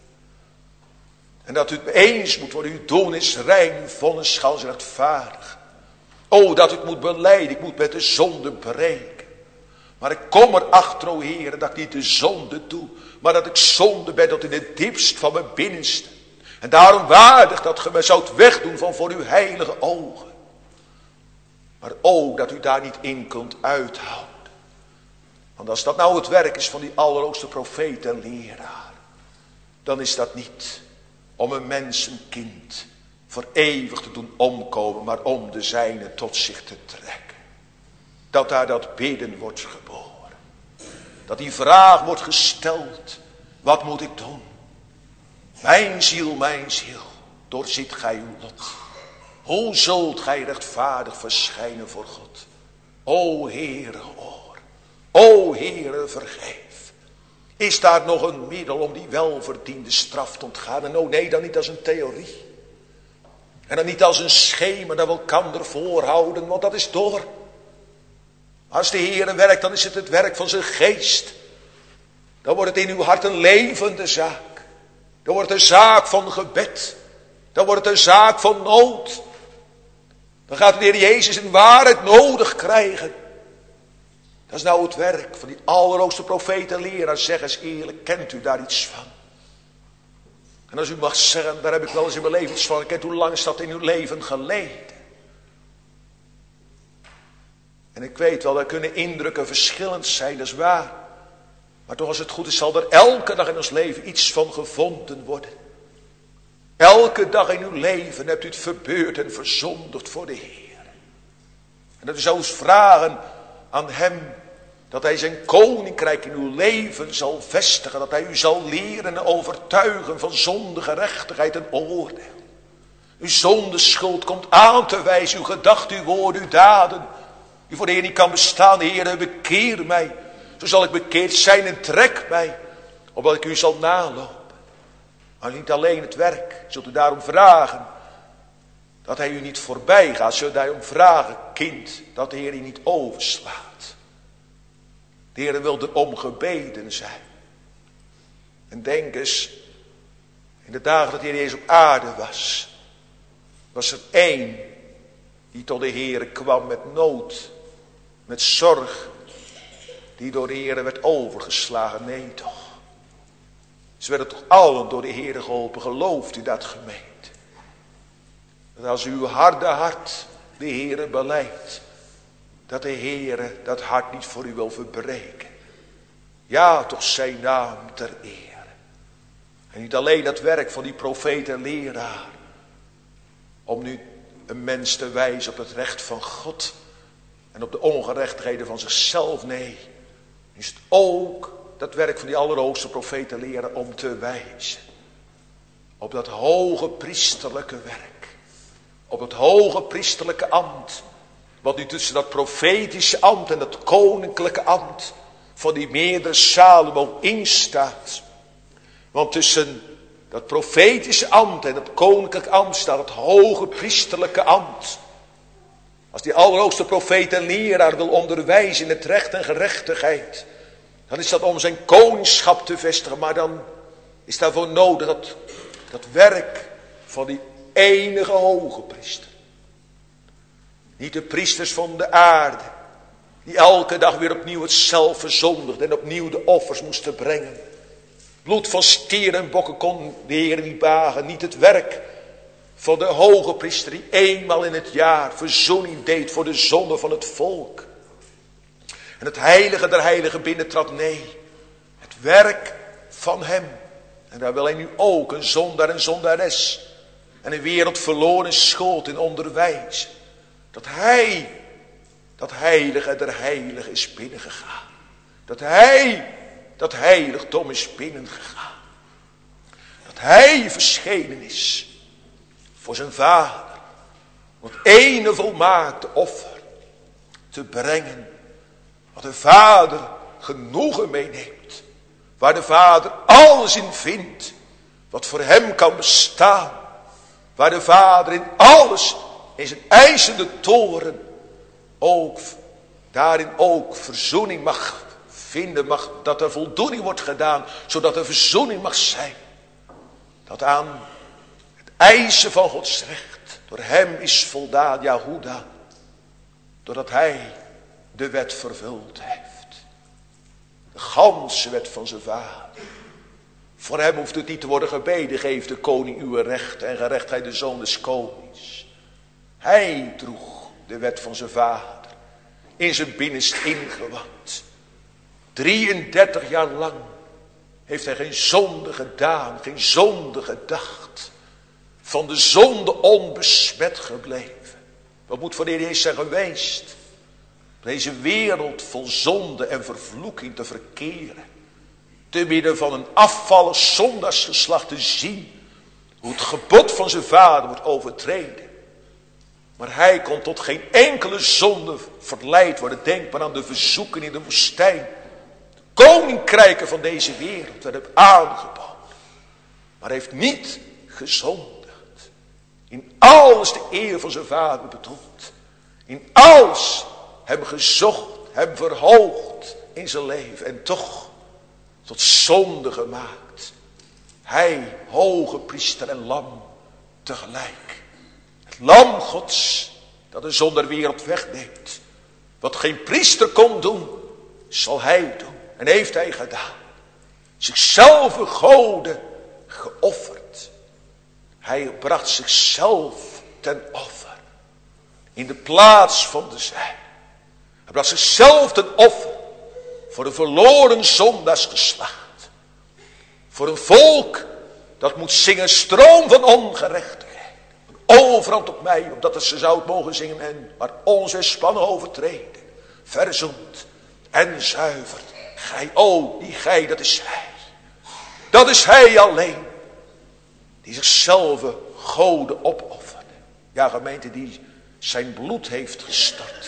En dat u het eens moet worden. Uw doen is rein. Uw vonnis is rechtvaardig. O, dat u het moet belijden. Ik moet met de zonde breken. Maar ik kom erachter, o Heer, dat ik niet de zonde doe. Maar dat ik zonde ben tot in het diepst van mijn binnenste. En daarom waardig dat ge mij zoudt wegdoen van voor uw heilige ogen. Maar ook dat u daar niet in kunt uithouden. Want als dat nou het werk is van die allerhoogste profeet en leraar. Dan is dat niet om een mensenkind voor eeuwig te doen omkomen. Maar om de zijne tot zich te trekken. Dat daar dat bidden wordt geboren. Dat die vraag wordt gesteld. Wat moet ik doen? Mijn ziel, mijn ziel. Doorziet gij uw lot. Hoe zult gij rechtvaardig verschijnen voor God? O Heere, hoor. O Heere, vergeef. Is daar nog een middel om die welverdiende straf te ontgaan? En oh nee, dan niet als een theorie. En dan niet als een schema dat we elkaar voorhouden, want dat is door. Als de Heere werkt, dan is het het werk van zijn geest. Dan wordt het in uw hart een levende zaak. Dan wordt het een zaak van gebed. Dan wordt het een zaak van nood. Dan gaat de Heer Jezus in waarheid nodig krijgen. Dat is nou het werk van die allerhoogste profeet en leraar. Zeg eens eerlijk, kent u daar iets van? En als u mag zeggen, daar heb ik wel eens in mijn leven iets van. Kent hoe lang is dat in uw leven geleden? En ik weet wel, daar kunnen indrukken verschillend zijn, dat is waar. Maar toch als het goed is, zal er elke dag in ons leven iets van gevonden worden. Elke dag in uw leven hebt u het verbeurd en verzondigd voor de Heer. En dat u zou eens vragen aan hem, dat hij zijn koninkrijk in uw leven zal vestigen. Dat hij u zal leren en overtuigen van zonde, gerechtigheid en oordeel. Uw zondeschuld komt aan te wijzen, uw gedachten, uw woorden, uw daden. U voor de Heer niet kan bestaan. Heer, bekeer mij. Zo zal ik bekeerd zijn en trek mij. Opdat ik u zal nalopen. Maar niet alleen het werk. Zult u daarom vragen. Dat hij u niet voorbij gaat. Zult u daarom vragen, kind. Dat de Heer u niet overslaat. De Heer wil erom gebeden zijn. En denk eens. In de dagen dat de Heer Jezus op aarde was. Was er één. Die tot de Heer kwam met nood. Met zorg. Die door de Heer werd overgeslagen. Nee toch. Ze werden toch allen door de Heere geholpen. Gelooft u dat, gemeente? Dat als u uw harde hart de Heere belijdt, dat de Heere dat hart niet voor u wil verbreken. Ja, toch zijn naam ter eer. En niet alleen dat werk van die profeet en leraar, om nu een mens te wijzen op het recht van God en op de ongerechtigheden van zichzelf. Nee, is het ook dat werk van die allerhoogste profeet en leraar om te wijzen op dat hoge priesterlijke werk, op het hoge priesterlijke ambt, wat nu tussen dat profetische ambt en dat koninklijke ambt van die meerdere Salomo instaat. Want tussen dat profetische ambt en het koninklijke ambt staat het hoge priesterlijke ambt. Als die allerhoogste profeet en leraar wil onderwijzen in het recht en gerechtigheid, dan is dat om zijn koningschap te vestigen. Maar dan is daarvoor nodig dat, dat werk van die enige hoge priester. Niet de priesters van de aarde, die elke dag weer opnieuw het zelf verzondigden en opnieuw de offers moesten brengen. Bloed van stieren en bokken kon de Heer niet bagen. Niet het werk van de hoge priester die eenmaal in het jaar verzoening deed voor de zonde van het volk. En het heilige der heiligen binnentrad. Nee, het werk van hem. En daar wil hij nu ook een zondaar en zondares en een wereld verloren schuld in onderwijzen. Dat hij, dat heilige der heiligen is binnengegaan. Dat hij, dat heiligdom is binnengegaan. Dat hij verschenen is voor zijn vader. Om het ene volmaakte offer te brengen. Wat de vader genoegen meeneemt. Waar de vader alles in vindt. Wat voor hem kan bestaan. Waar de vader in alles, in zijn ijzende toren, ook daarin ook verzoening mag vinden. Mag, dat er voldoening wordt gedaan. Zodat er verzoening mag zijn. Dat aan het eisen van Gods recht door hem is voldaan. Ja, hoe dan? Doordat hij de wet vervuld heeft. De ganse wet van zijn vader. Voor hem hoeft het niet te worden gebeden. Geef de koning uw recht en gerechtigheid de zoon des konings. Hij droeg de wet van zijn vader in zijn binnenst ingewand. drieëndertig jaar lang heeft hij geen zonde gedaan, geen zonde gedacht. Van de zonde onbesmet gebleven. Wat moet voor de Heer zijn geweest? Deze wereld vol zonde en vervloeking te verkeren. Te midden van een afvallig zondaarsgeslacht te zien hoe het gebod van zijn vader wordt overtreden. Maar hij kon tot geen enkele zonde verleid worden. Denk maar aan de verzoeken in de woestijn. De koninkrijken van deze wereld werden hem aangeboden. Maar hij heeft niet gezondigd. In alles de eer van zijn vader bedoeld. In alles hem gezocht, hem verhoogd in zijn leven. En toch tot zonde gemaakt. Hij, hoge priester en lam tegelijk. Het lam Gods dat de zonde der wereld wegneemt. Wat geen priester kon doen, zal hij doen. En heeft hij gedaan. Zichzelf vergoden, geofferd. Hij bracht zichzelf ten offer. In de plaats van de zijn. Hij bracht zichzelf ten offer. Voor een verloren zondaarsgeslacht. Voor een volk dat moet zingen stroom van ongerechtigheid. Overhand op mij, opdat het ze zou mogen zingen. En maar onze spannen overtreden. Verzoend en zuiverd. Gij, o, die gij, dat is hij. Dat is hij alleen. Die zichzelf goden opofferde. Ja, gemeente, die zijn bloed heeft gestort.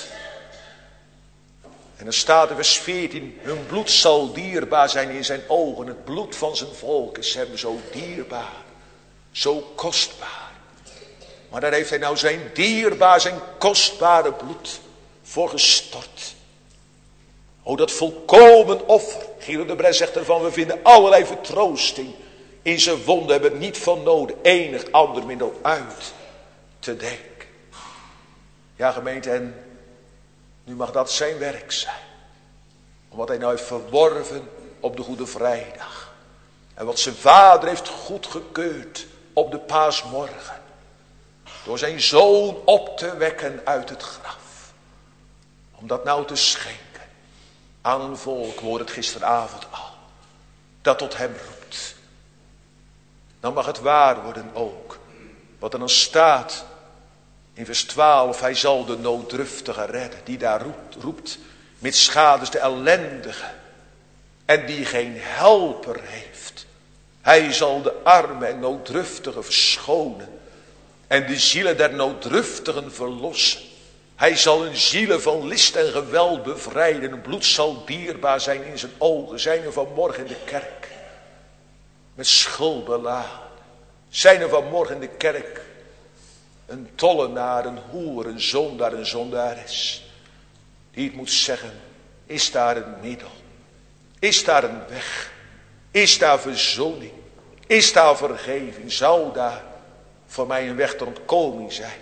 En dan staat in vers veertien. Hun bloed zal dierbaar zijn in zijn ogen. Het bloed van zijn volk is hem zo dierbaar. Zo kostbaar. Maar daar heeft hij nou zijn dierbaar, zijn kostbare bloed voor gestort. O, dat volkomen offer. Gero de Bres zegt ervan, we vinden allerlei vertroosting in zijn wonden. Hebben niet van nodig enig ander middel uit te denken. Ja, gemeente, en nu mag dat zijn werk zijn. Om wat hij nou heeft verworven op de Goede Vrijdag. En wat zijn vader heeft goedgekeurd op de paasmorgen. Door zijn zoon op te wekken uit het graf. Om dat nou te schenken aan een volk, hoor het gisteravond al. Dat tot hem roept. Dan mag het waar worden ook. Wat er dan staat in vers twaalf. Hij zal de nooddruftige redden. Die daar roept, roept met schades de ellendige. En die geen helper heeft. Hij zal de armen en nooddruftigen verschonen. En de zielen der nooddruftigen verlossen. Hij zal hun zielen van list en geweld bevrijden. Hun bloed zal dierbaar zijn in zijn ogen. Zijn er vanmorgen in de kerk met schuld beladen. Zijn er vanmorgen in de kerk een tollenaar, een hoer, een zondaar, een zondares. Die het moet zeggen, is daar een middel? Is daar een weg? Is daar verzoening? Is daar vergeving? Zou daar voor mij een weg ter ontkoming zijn?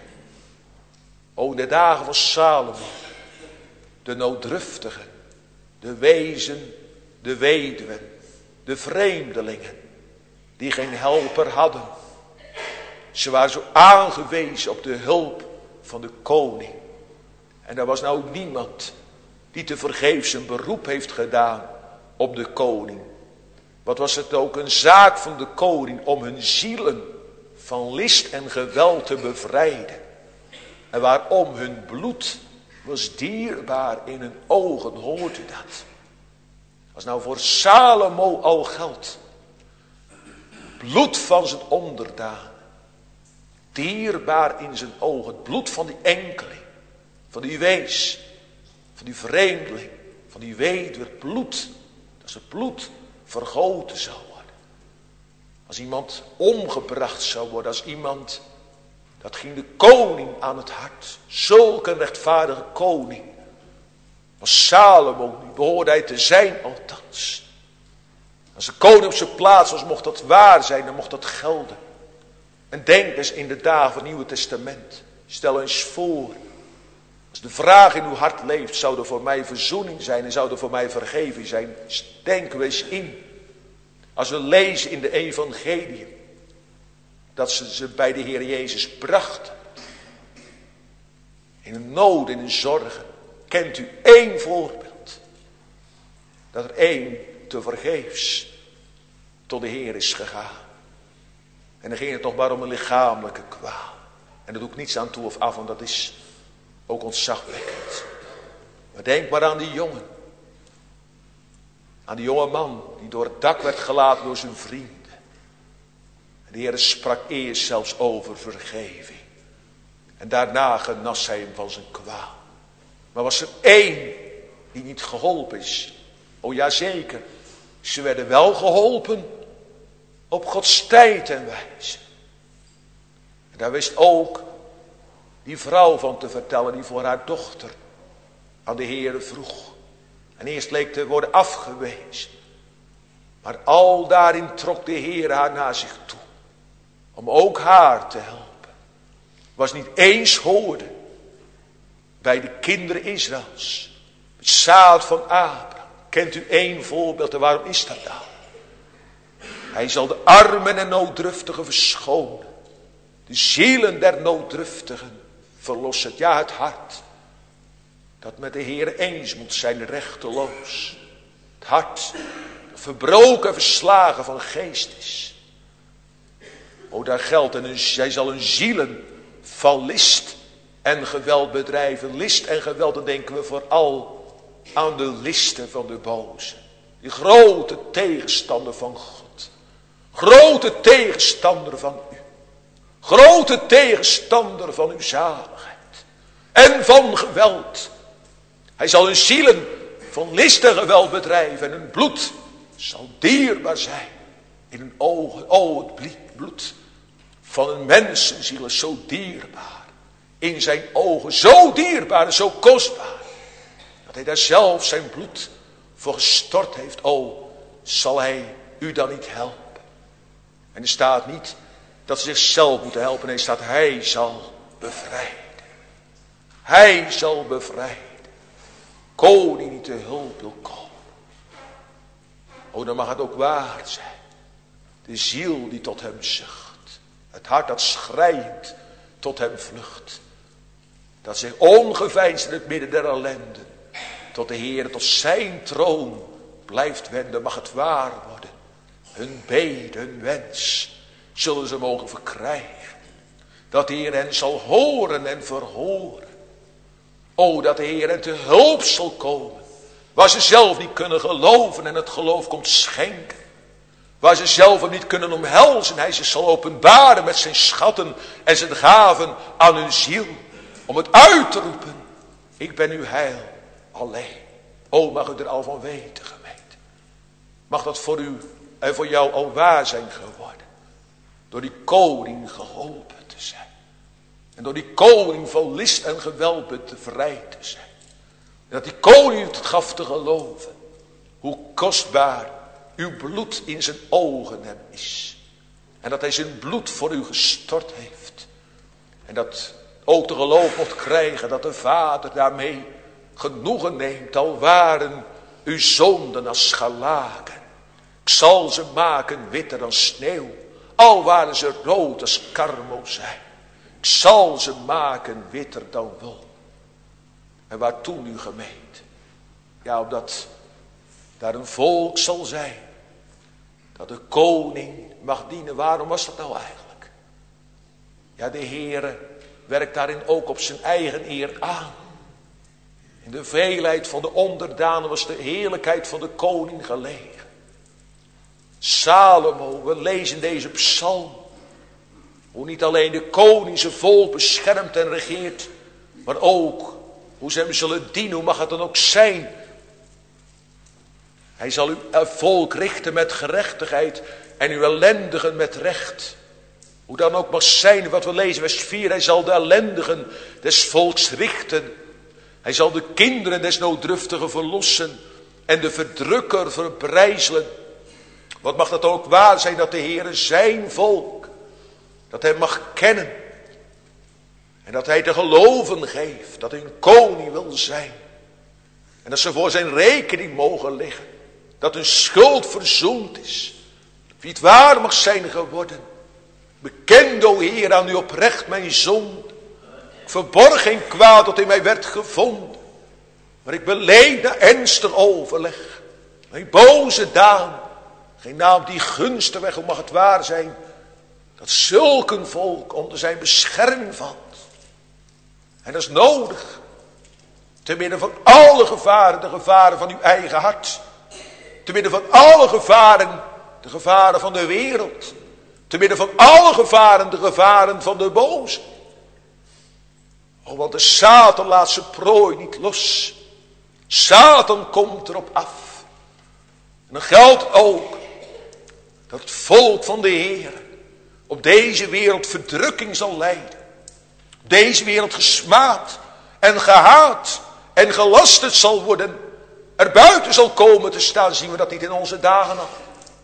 O, in de dagen van Salomo, de nooddruftigen, de wezen, de weduwen, de vreemdelingen, die geen helper hadden. Ze waren zo aangewezen op de hulp van de koning. En er was nou niemand die tevergeefs een beroep heeft gedaan op de koning. Wat was het ook een zaak van de koning om hun zielen van list en geweld te bevrijden. En waarom hun bloed was dierbaar in hun ogen, hoort u dat? Als nou voor Salomo al geldt. Bloed van zijn onderdaan. Dierbaar in zijn ogen. Het bloed van die enkeling. Van die wees. Van die vreemdeling. Van die weduwe. Het bloed. Dat is het bloed vergoten zou worden. Als iemand omgebracht zou worden. Als iemand. Dat ging de koning aan het hart. Zulk een rechtvaardige koning. Was Salomo. Die behoorde hij te zijn althans. Als de koning op zijn plaats was, mocht dat waar zijn. Dan mocht dat gelden. En denk eens in de dagen van het Nieuwe Testament. Stel eens voor. Als de vraag in uw hart leeft. Zou er voor mij verzoening zijn. En zou er voor mij vergeving zijn. Denken we eens in. Als we lezen in de evangelie. Dat ze ze bij de Heer Jezus brachten. In een nood, in een zorgen. Kent u één voorbeeld. Dat er één te vergeefs tot de Heer is gegaan. En dan ging het nog maar om een lichamelijke kwaal. En daar doe ik niets aan toe of af, want dat is ook ontzagwekkend. Maar denk maar aan die jongen. Aan die jonge man die door het dak werd gelaten door zijn vrienden. En de Heer sprak eerst zelfs over vergeving. En daarna genas hij hem van zijn kwaal. Maar was er één die niet geholpen is? O ja, zeker. Ze werden wel geholpen op Gods tijd en wijze. En daar wist ook die vrouw van te vertellen die voor haar dochter aan de Heere vroeg. En eerst leek te worden afgewezen. Maar al daarin trok de Heer haar naar zich toe. Om ook haar te helpen. Was niet eens hoorde bij de kinderen Israëls. Het zaad van Abraham. Kent u één voorbeeld en waarom is dat dan? Hij zal de armen en nooddruftigen verschonen. De zielen der nooddruftigen verlossen. Ja, het hart. Dat met de Heer eens moet zijn rechteloos. Het hart. Dat verbroken en verslagen van geest is. O, daar geldt. En zij zal een zielen van list en geweld bedrijven. List en geweld, dan denken we vooral aan de listen van de boze. Die grote tegenstander van God. Grote tegenstander van u. Grote tegenstander van uw zaligheid. En van geweld. Hij zal hun zielen van list en geweld bedrijven. En hun bloed zal dierbaar zijn. In hun ogen. O, het bloed van een mensenziel is zo dierbaar. In zijn ogen zo dierbaar en zo kostbaar. Dat hij daar zelf zijn bloed voor gestort heeft. O, zal hij u dan niet helpen? En er staat niet dat ze zichzelf moeten helpen. Nee, er staat hij zal bevrijden. Hij zal bevrijden. Koning die te hulp wil komen. O, dan mag het ook waar zijn. De ziel die tot hem zucht. Het hart dat schreiend tot hem vlucht. Dat zich ongeveinsd in het midden der ellende tot de Heer, tot zijn troon blijft wenden. Mag het waar worden. Hun bede, hun wens zullen ze mogen verkrijgen. Dat de Heer hen zal horen en verhoren. O, dat de Heer hen te hulp zal komen. Waar ze zelf niet kunnen geloven en het geloof komt schenken. Waar ze zelf hem niet kunnen omhelzen. Hij ze zal openbaren met zijn schatten en zijn gaven aan hun ziel. Om het uit te roepen. Ik ben uw heil alleen. O, mag u er al van weten, gemeente. Mag dat voor u en voor jou al waar zijn geworden. Door die koning geholpen te zijn. En door die koning van list en geweld bevrijd te zijn. En dat die koning het gaf te geloven. Hoe kostbaar uw bloed in zijn ogen hem is. En dat hij zijn bloed voor u gestort heeft. En dat ook te geloof mocht krijgen dat de Vader daarmee genoegen neemt. Al waren uw zonden als scharlaken. Ik zal ze maken witter dan sneeuw. Al waren ze rood als karmozijn. Ik zal ze maken witter dan wol. En waartoe nu gemeente? Ja, omdat daar een volk zal zijn. Dat de koning mag dienen. Waarom was dat nou eigenlijk? Ja, de Heere werkt daarin ook op zijn eigen eer aan. In de veelheid van de onderdanen was de heerlijkheid van de koning gelegen. Salomo, we lezen deze psalm. Hoe niet alleen de koning zijn volk beschermt en regeert. Maar ook hoe ze hem zullen dienen. Hoe mag het dan ook zijn? Hij zal uw volk richten met gerechtigheid. En uw ellendigen met recht. Hoe dan ook mag zijn wat we lezen vers vier. Hij zal de ellendigen des volks richten. Hij zal de kinderen des nooddruftigen verlossen. En de verdrukker verbrijzelen. Wat mag dat ook waar zijn dat de Heere zijn volk. Dat hij mag kennen. En dat hij te geloven geeft. Dat hij een koning wil zijn. En dat ze voor zijn rekening mogen liggen. Dat hun schuld verzoend is. Wie het waar mag zijn geworden. Bekend, o Heer, aan u oprecht mijn zonde. Ik verborg geen kwaad dat in mij werd gevonden. Maar ik beleed na ernstig overleg. Mijn boze daan. Geen naam die gunstig weg, hoe mag het waar zijn. Dat zulk een volk onder zijn bescherming valt. En dat is nodig. Te midden van alle gevaren, de gevaren van uw eigen hart. Te midden van alle gevaren, de gevaren van de wereld. Te midden van alle gevaren, de gevaren van de boze. Oh, want de Satan laat zijn prooi niet los. Satan komt erop af. En dan geldt ook dat het volk van de Heer op deze wereld verdrukking zal lijden. Op deze wereld gesmaad en gehaat en gelasterd zal worden. Er buiten zal komen te staan, zien we dat niet in onze dagen al.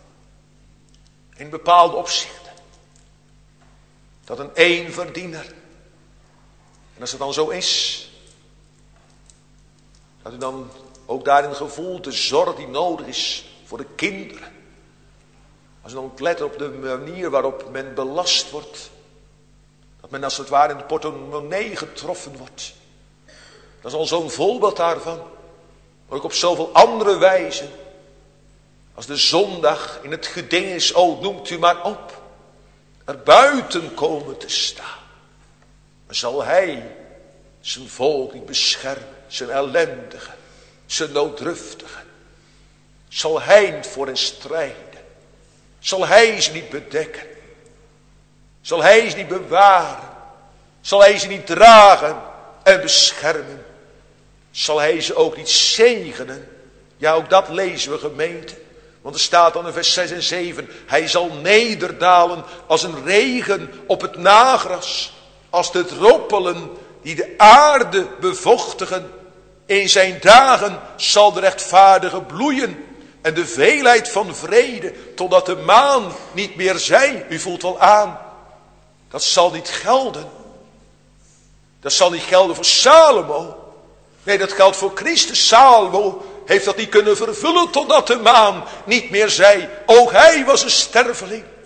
In bepaalde opzichten. Dat een eenverdiener. En als het dan zo is. Dat u dan ook daarin gevoelt de zorg die nodig is voor de kinderen. Als u dan let op de manier waarop men belast wordt. Dat men als het ware in de portemonnee getroffen wordt. Dat is al zo'n voorbeeld daarvan. Maar ook op zoveel andere wijzen. Als de zondag in het geding is, oh noemt u maar op. Er buiten komen te staan. Maar zal hij zijn volk niet beschermen. Zijn ellendigen. Zijn nooddruftigen. Zal hij niet voor hen strijden. Zal hij ze niet bedekken. Zal hij ze niet bewaren. Zal hij ze niet dragen en beschermen. Zal hij ze ook niet zegenen. Ja, ook dat lezen we, gemeente. Want er staat dan in vers zes en zeven. Hij zal nederdalen als een regen op het nagras. Als de droppelen die de aarde bevochtigen. In zijn dagen zal de rechtvaardige bloeien. En de veelheid van vrede. Totdat de maan niet meer zij. U voelt wel aan. Dat zal niet gelden. Dat zal niet gelden voor Salomo. Nee, dat geldt voor Christus. Salomo heeft dat niet kunnen vervullen totdat de maan niet meer zij. Ook hij was een sterveling.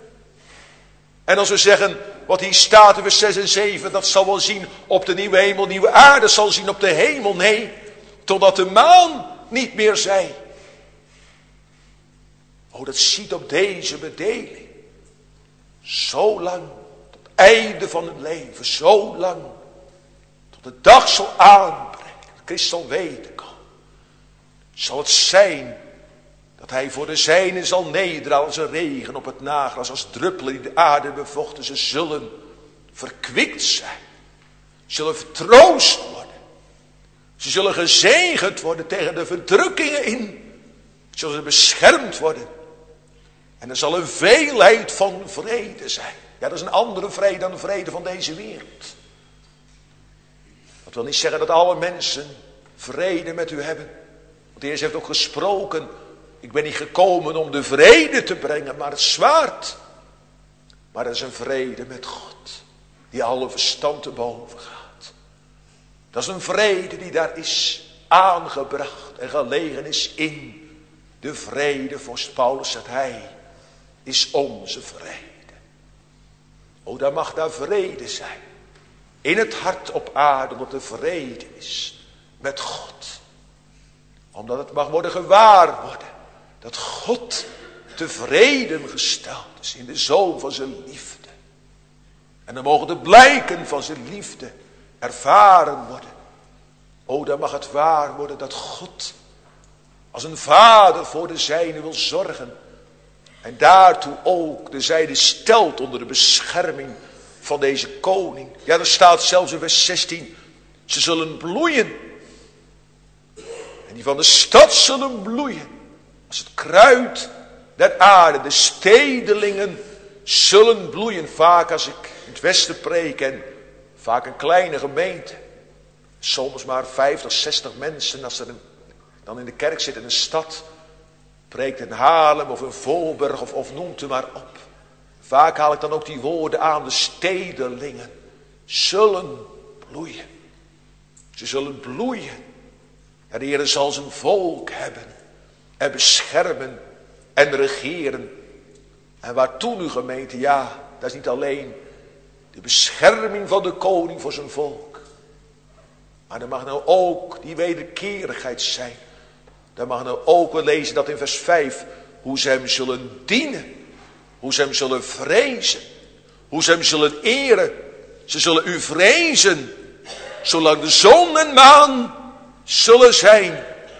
En als we zeggen, wat hier staat in vers zes en zeven, dat zal wel zien op de nieuwe hemel, nieuwe aarde, dat zal zien op de hemel. Nee, totdat de maan niet meer zij. Oh, dat ziet op deze bedeling. Zo lang, tot het einde van het leven, zo lang, tot de dag zal aanbreken, dat Christus zal weten kan. Zal het zijn dat hij voor de zijnen zal nederen als een regen op het nagras, als druppelen die de aarde bevochten. Ze zullen verkwikt zijn. Zullen vertroost worden. Ze zullen gezegend worden tegen de verdrukkingen in. Zullen ze beschermd worden. En er zal een veelheid van vrede zijn. Ja, dat is een andere vrede dan de vrede van deze wereld. Dat wil niet zeggen dat alle mensen vrede met u hebben. Want de Heer heeft ook gesproken. Ik ben niet gekomen om de vrede te brengen, maar het zwaard. Maar dat is een vrede met God. Die alle verstand te boven gaat. Dat is een vrede die daar is aangebracht en gelegen is in de vrede. Vorst Paulus zegt, hij is onze vrede. O, daar mag daar vrede zijn. In het hart op aarde, omdat er vrede is met God. Omdat het mag worden gewaar worden. Dat God tevreden gesteld is in de zoon van zijn liefde. En dan mogen de blijken van zijn liefde ervaren worden. O, dan mag het waar worden dat God als een vader voor de zijnen wil zorgen. En daartoe ook de zijne stelt onder de bescherming van deze koning. Ja, er staat zelfs in vers zestien. Ze zullen bloeien. En die van de stad zullen bloeien. Als het kruid der aarde. De stedelingen zullen bloeien. Vaak als ik in het westen preek en vaak een kleine gemeente. Soms maar vijftig, zestig mensen. Als er een, dan in de kerk zit in een stad. Preekt in Haarlem of in Voorburg of, of noemt u maar op. Vaak haal ik dan ook die woorden aan. De stedelingen zullen bloeien. Ze zullen bloeien. En de Heer zal zijn volk hebben. En beschermen. En regeren. En waartoe nu gemeente? Ja, dat is niet alleen de bescherming van de koning voor zijn volk. Maar er mag nou ook die wederkerigheid zijn. Daar mag nou ook, we lezen dat in vers vijf. Hoe ze hem zullen dienen. Hoe ze hem zullen vrezen. Hoe ze hem zullen eren. Ze zullen u vrezen. Zolang de zon en maan zullen zijn.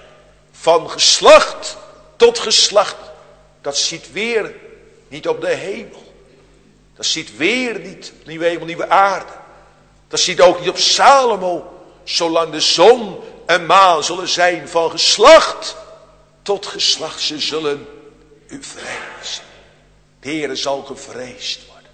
Van geslacht tot geslacht. Dat ziet weer niet op de hemel. Dat ziet weer niet op nieuwe hemel, nieuwe aarde. Dat ziet ook niet op Salomo. Zolang de zon en maan zullen zijn van geslacht tot geslacht. Ze zullen u vrezen. De Heere zal gevreesd worden.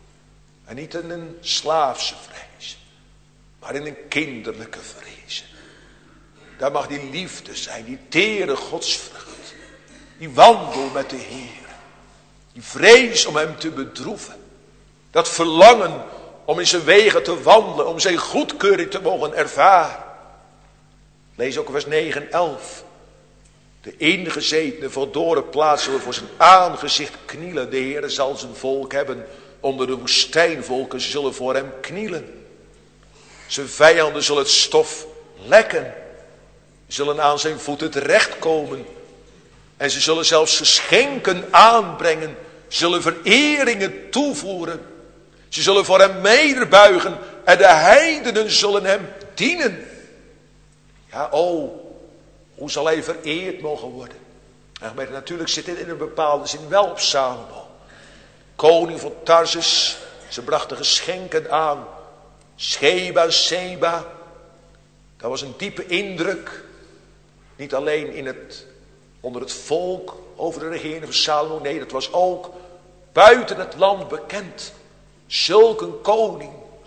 En niet in een slaafse vrees. Maar in een kinderlijke vrees. Daar mag die liefde zijn. Die tere godsvrucht. Die wandel met de Heer. Die vrees om hem te bedroeven. Dat verlangen om in zijn wegen te wandelen. Om zijn goedkeuring te mogen ervaren. Lees ook vers negen en elf. De ingezetene verdoren plaats zullen voor zijn aangezicht knielen. De Heer zal zijn volk hebben. Onder de woestijnvolken zullen voor hem knielen. Zijn vijanden zullen het stof lekken. Zullen aan zijn voeten terechtkomen. En ze zullen zelfs geschenken aanbrengen. Zullen vereringen toevoeren. Ze zullen voor hem nederbuigen. En de heidenen zullen hem dienen. Ja, oh, hoe zal hij vereerd mogen worden? En natuurlijk zit dit in een bepaalde zin wel op Salomo. Koning van Tarsus, ze brachten geschenken aan. Sheba, Seba. Dat was een diepe indruk. Niet alleen in het, onder het volk over de regering van Salomo. Nee, dat was ook buiten het land bekend. Zulk een koning.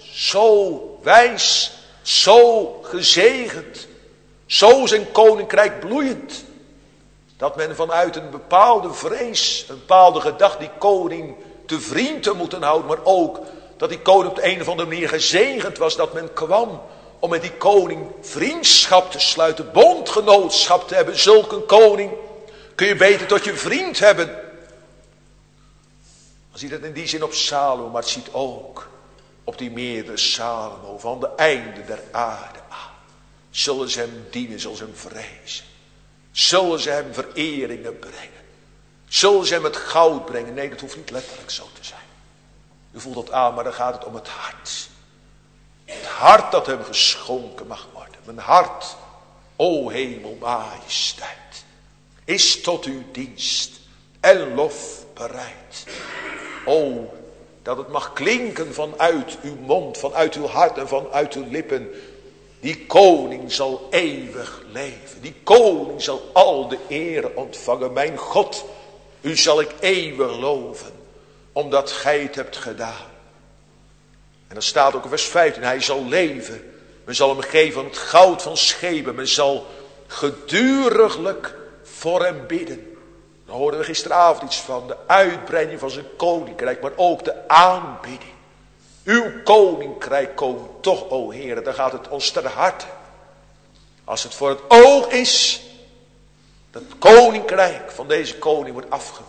Zo wijs. Zo gezegend. Zo zijn koninkrijk bloeiend. Dat men vanuit een bepaalde vrees, een bepaalde gedachte die koning te vriend te moeten houden. Maar ook dat die koning op de een of andere manier gezegend was. Dat men kwam om met die koning vriendschap te sluiten. Bondgenootschap te hebben. Zulk een koning kun je beter tot je vriend hebben. Dan ziet het in die zin op Salomo, maar het ziet ook op die meerdere Salomo van de einde der aarde aan. Zullen ze hem dienen, zullen ze hem vrezen. Zullen ze hem vereringen brengen. Zullen ze hem het goud brengen. Nee, dat hoeft niet letterlijk zo te zijn. U voelt het aan, maar dan gaat het om het hart. Het hart dat hem geschonken mag worden. Mijn hart, o hemel, majesteit, is tot uw dienst en lof bereid. O, dat het mag klinken vanuit uw mond, vanuit uw hart en vanuit uw lippen. Die koning zal eeuwig leven. Die koning zal al de eer ontvangen. Mijn God, u zal ik eeuwig loven, omdat gij het hebt gedaan. En dat staat ook in vers vijftien. Hij zal leven. Men zal hem geven van het goud van schepen. Men zal geduriglijk voor hem bidden. Daar hoorden we gisteravond iets van. De uitbreiding van zijn koninkrijk. Maar ook de aanbidding. Uw koninkrijk komt toch, o Heer. Dan gaat het ons ter harte. Als het voor het oog is. Dat het koninkrijk van deze koning wordt afgebroken.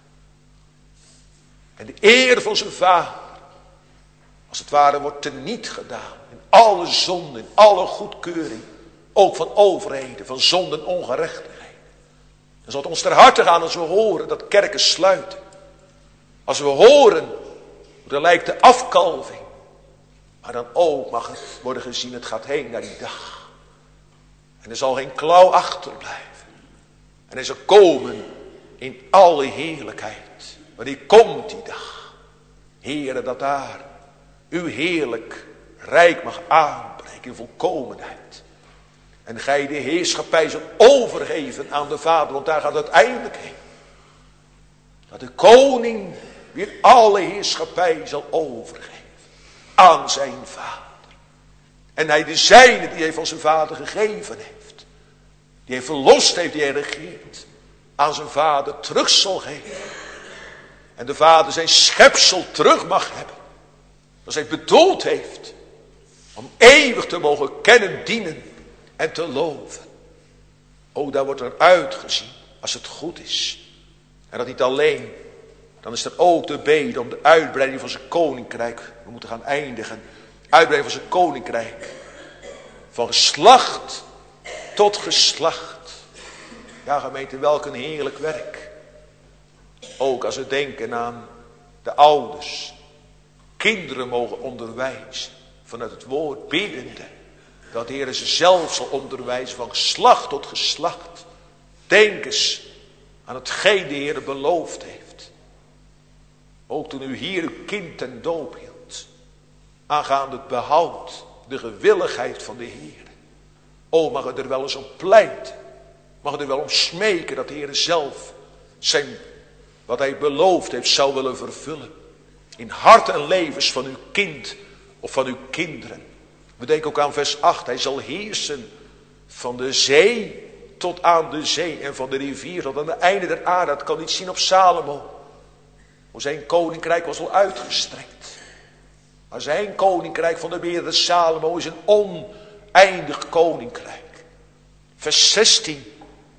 En de eer van zijn vader. Als het ware wordt teniet gedaan. In alle zonde, in alle goedkeuring. Ook van overheden, van zonde en ongerechtigheid. Dan zal het ons ter harte gaan als we horen dat kerken sluiten. Als we horen hoe er lijkt de afkalving. Maar dan ook mag het worden gezien, het gaat heen naar die dag. En er zal geen klauw achterblijven. En hij zal komen in alle heerlijkheid. Wanneer komt die dag? Heere, dat daar uw heerlijk rijk mag aanbreken in volkomenheid. En gij de heerschappij zult overgeven aan de Vader, want daar gaat het uiteindelijk heen. Dat de koning weer alle heerschappij zal overgeven aan zijn Vader. En hij de zijne die hij van zijn Vader gegeven heeft, die hij verlost heeft, die hij regeert, aan zijn Vader terug zal geven. En de Vader zijn schepsel terug mag hebben. Als hij bedoeld heeft om eeuwig te mogen kennen, dienen en te loven. O, daar wordt er uitgezien als het goed is. En dat niet alleen. Dan is er ook de bede om de uitbreiding van zijn koninkrijk. We moeten gaan eindigen. Uitbreiding van zijn koninkrijk. Van geslacht tot geslacht. Ja, gemeente, welk een heerlijk werk. Ook als we denken aan de ouders. Kinderen mogen onderwijzen. Vanuit het woord biddende. Dat de Heer ze zelf zal onderwijzen van geslacht tot geslacht. Denk eens aan hetgeen de Heer beloofd heeft. Ook toen u hier uw kind ten doop hield. Aangaande het behoud, de gewilligheid van de Heer. O, mag het er wel eens om pleiten. Mag het er wel om smeken dat de Heer zelf zijn, wat hij beloofd heeft, zou willen vervullen. In hart en levens van uw kind of van uw kinderen. We denken ook aan vers acht. Hij zal heersen van de zee tot aan de zee en van de rivier tot aan het einde der aarde. Dat kan niet zien op Salomo. Hoe zijn koninkrijk was al uitgestrekt. Maar zijn koninkrijk van de beheerder Salomo is een oneindig koninkrijk. Vers zestien.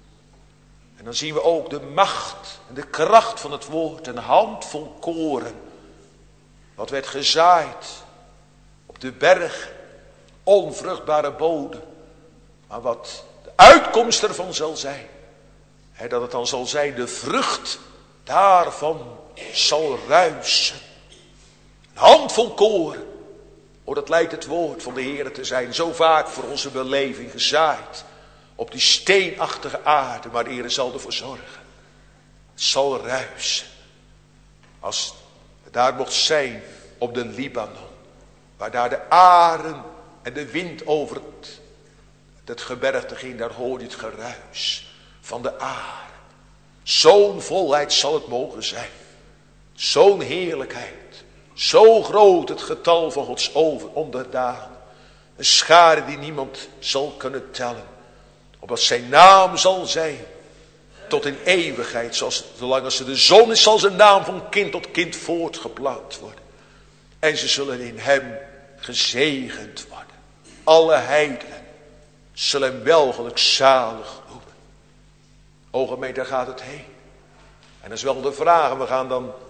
En dan zien we ook de macht en de kracht van het woord. Een handvol koren. Wat werd gezaaid op de berg. Onvruchtbare bodem. Maar wat de uitkomst ervan zal zijn. Hè, dat het dan zal zijn. De vrucht daarvan zal ruisen. Een handvol koren. Oh, dat lijkt het woord van de Heer te zijn. Zo vaak voor onze beleving gezaaid. Op die steenachtige aarde. Maar de Heer zal ervoor zorgen. Het zal ruisen. Als het daar mocht zijn op de Libanon. Waar daar de aren en de wind over het, het gebergte ging. Daar hoor je het geruis van de aren. Zo'n volheid zal het mogen zijn. Zo'n heerlijkheid. Zo groot het getal van Gods over onderdaan. Een schare die niemand zal kunnen tellen. Opdat zijn naam zal zijn. Tot in eeuwigheid. Zoals, zolang als er de zon is, zal zijn naam van kind tot kind voortgeplant worden. En ze zullen in hem gezegend worden. Alle heidenen zullen hem welgelijk zalig noemen. O gemeente, daar gaat het heen. En dat is wel de vraag. We gaan dan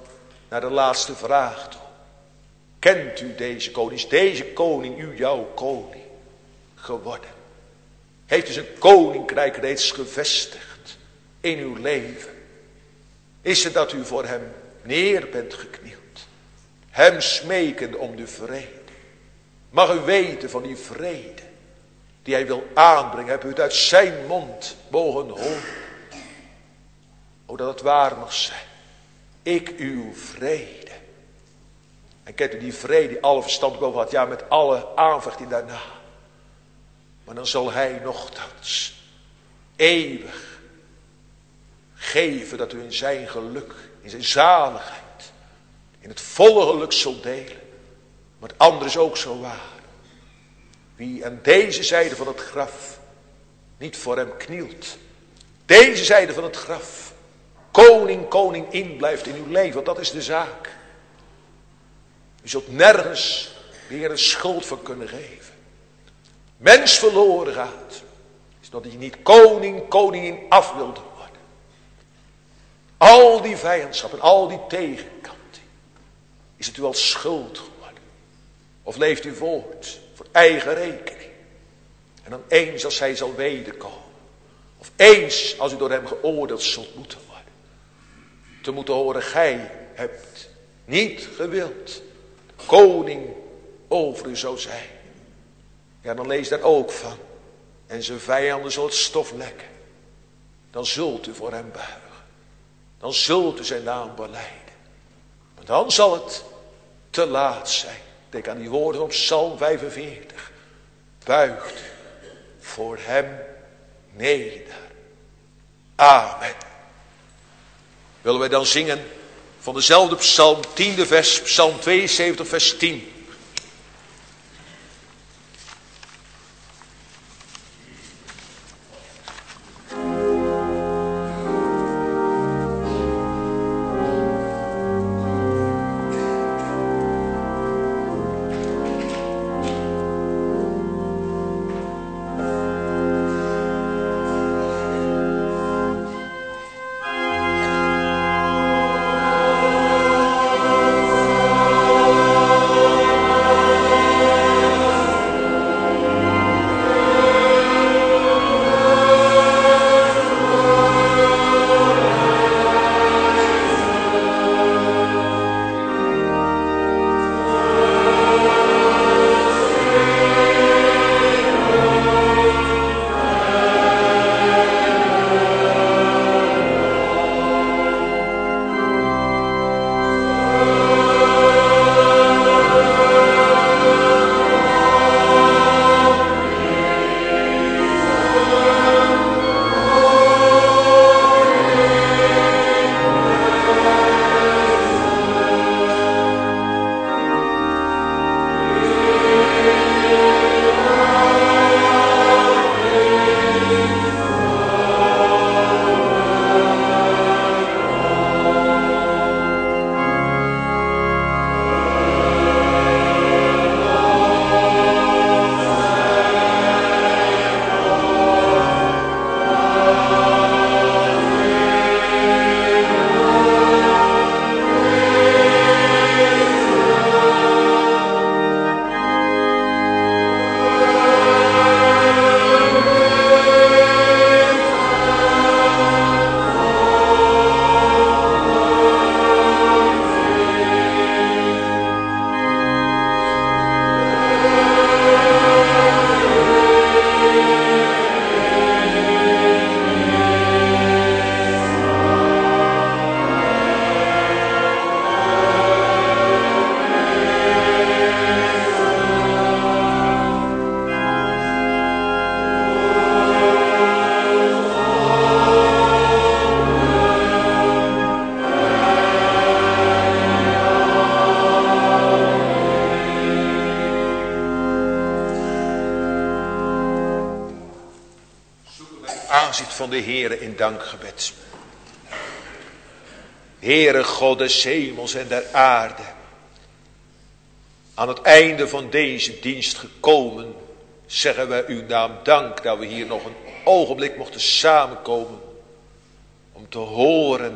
naar de laatste vraag toe. Kent u deze koning? Is deze koning u jouw koning geworden? Heeft u zijn koninkrijk reeds gevestigd in uw leven? Is het dat u voor hem neer bent geknield? Hem smekende om de vrede. Mag u weten van die vrede die hij wil aanbrengen. Heb u het uit zijn mond mogen horen. O, dat het waar mag zijn. Ik uw vrede. En kent u die vrede die alle verstand boven had. Ja, met alle aanvechting daarna. Maar dan zal hij nogthans eeuwig geven dat u in zijn geluk, in zijn zaligheid, in het volle geluk zult delen. Maar het andere is ook zo waar. Wie aan deze zijde van het graf niet voor hem knielt. Deze zijde van het graf. Koning, koning in blijft in uw leven. Want dat is de zaak. U zult nergens weer een schuld van kunnen geven. Mens verloren gaat. Is dat hij niet koning, koningin af wilde worden. Al die vijandschap en al die tegenkanting. Is het u al schuld geworden? Of leeft u voort voor eigen rekening? En dan eens als hij zal wederkomen. Of eens als u door hem geoordeeld zult moeten worden. Te moeten horen, gij hebt niet gewild. Koning over u zou zijn. Ja, dan lees daar ook van. En zijn vijanden zal het stof lekken. Dan zult u voor hem buigen. Dan zult u zijn naam belijden. Maar dan zal het te laat zijn. Denk aan die woorden op Psalm vijfenveertig. Buigt voor hem neder. Amen. Willen wij dan zingen van dezelfde psalm, tiende vers, psalm tweeënzeventig, vers tien. aanzicht van de Heere in dankgebed. Heere God des hemels en der aarde, aan het einde van deze dienst gekomen, zeggen wij uw naam dank dat we hier nog een ogenblik mochten samenkomen om te horen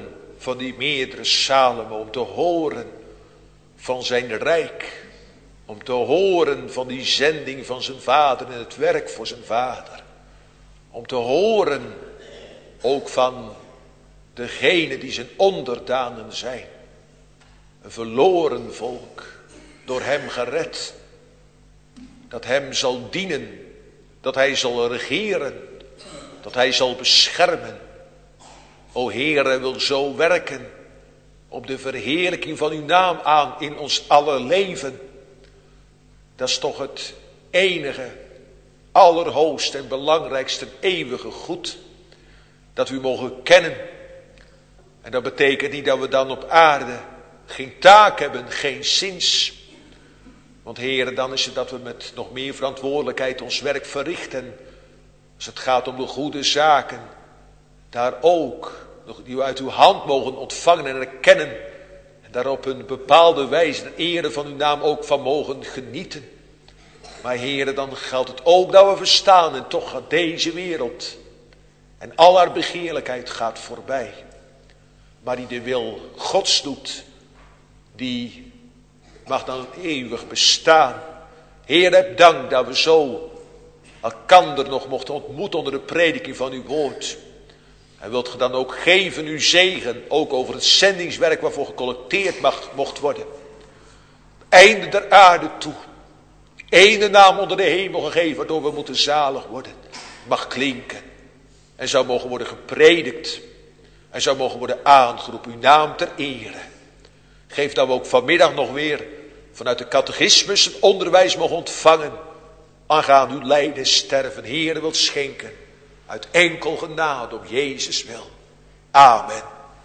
van die meerdere Salomo, om te horen van zijn rijk, om te horen van die zending van zijn vader en het werk voor zijn vader, om te horen ook van degene die zijn onderdanen zijn, een verloren volk, door hem gered, dat hem zal dienen, dat hij zal regeren, dat hij zal beschermen. O Heer, hij wil zo werken op de verheerlijking van uw naam aan in ons aller leven. Dat is toch het enige, allerhoogste en belangrijkste eeuwige goed, dat we mogen kennen. En dat betekent niet dat we dan op aarde geen taak hebben, geen zins. Want Heer, dan is het dat we met nog meer verantwoordelijkheid ons werk verrichten. Als het gaat om de goede zaken, daar ook, die we uit uw hand mogen ontvangen en erkennen. En daar op een bepaalde wijze de ere van uw naam ook van mogen genieten. Maar Heer, dan geldt het ook dat we verstaan en toch gaat deze wereld en al haar begeerlijkheid gaat voorbij. Maar die de wil Gods doet, die mag dan eeuwig bestaan. Heer, heb dank dat we zo elkander nog mochten ontmoeten onder de prediking van uw woord. En wilt ge dan ook geven uw zegen, ook over het zendingswerk waarvoor gecollecteerd mag, mocht worden. Einde der aarde toe. Ene naam onder de hemel gegeven, waardoor we moeten zalig worden. Mag klinken. En zou mogen worden gepredikt. En zou mogen worden aangeroepen, uw naam ter ere. Geef dat we ook vanmiddag nog weer vanuit de catechismus het onderwijs mogen ontvangen. Aangaande uw lijden, sterven, Heer wilt schenken. Uit enkel genade om Jezus wil. Amen.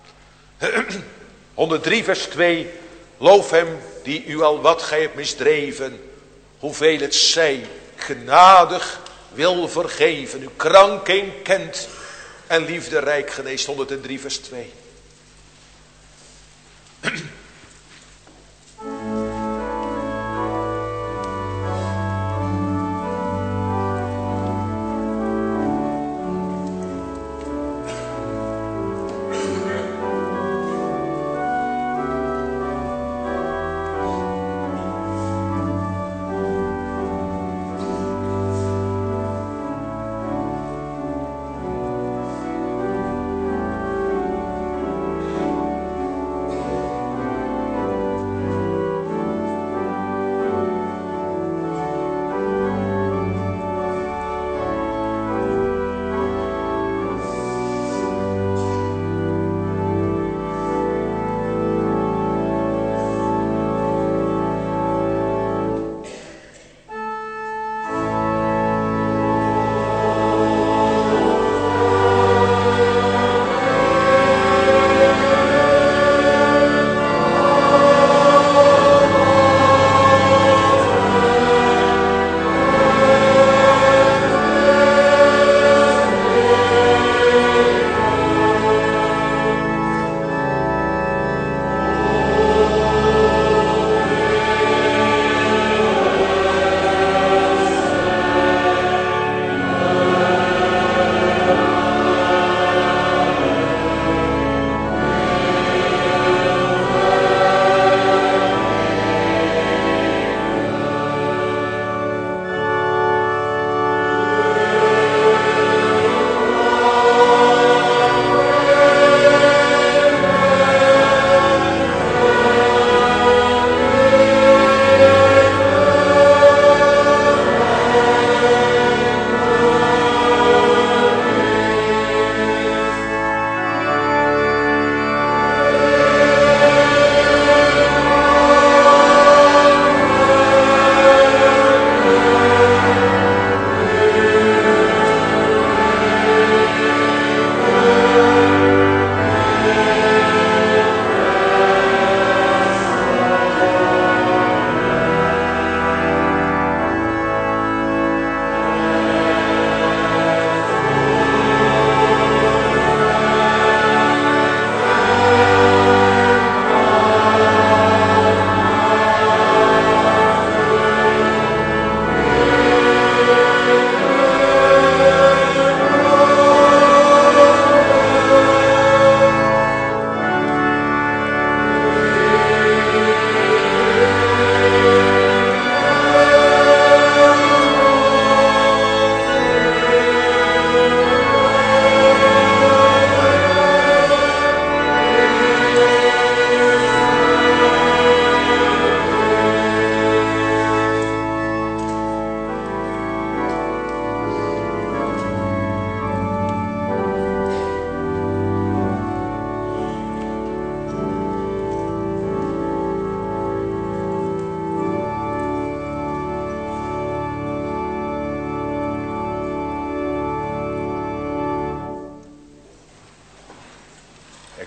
honderddrie vers twee. Loof hem die u al wat gij hebt misdreven. Hoeveel het zij genadig wil vergeven. Uw kranking kent en liefde rijk geneest. honderddrie vers twee.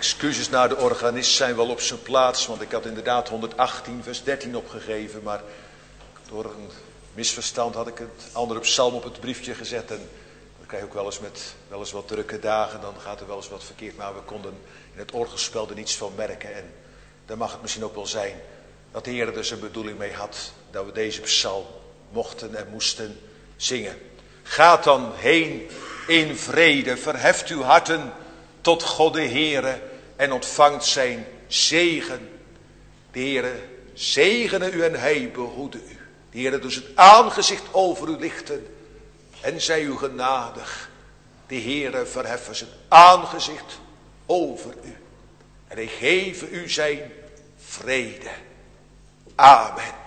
Excuses naar de organist zijn wel op zijn plaats, want ik had inderdaad honderdachttien vers dertien opgegeven, maar door een misverstand had ik het andere psalm op het briefje gezet. En dan krijg je ook wel eens met wel eens wat drukke dagen, dan gaat er wel eens wat verkeerd. Maar we konden in het orgelspel er niets van merken. En dan mag het misschien ook wel zijn dat de Heer er zijn bedoeling mee had, dat we deze psalm mochten en moesten zingen. Gaat dan heen in vrede, verheft uw harten tot God de Heere en ontvangt zijn zegen. De Heere zegene u en hij behoede u. De Heere doet zijn aangezicht over u lichten en zij u genadig. De Heere verheffen zijn aangezicht over u en hij geven u zijn vrede. Amen.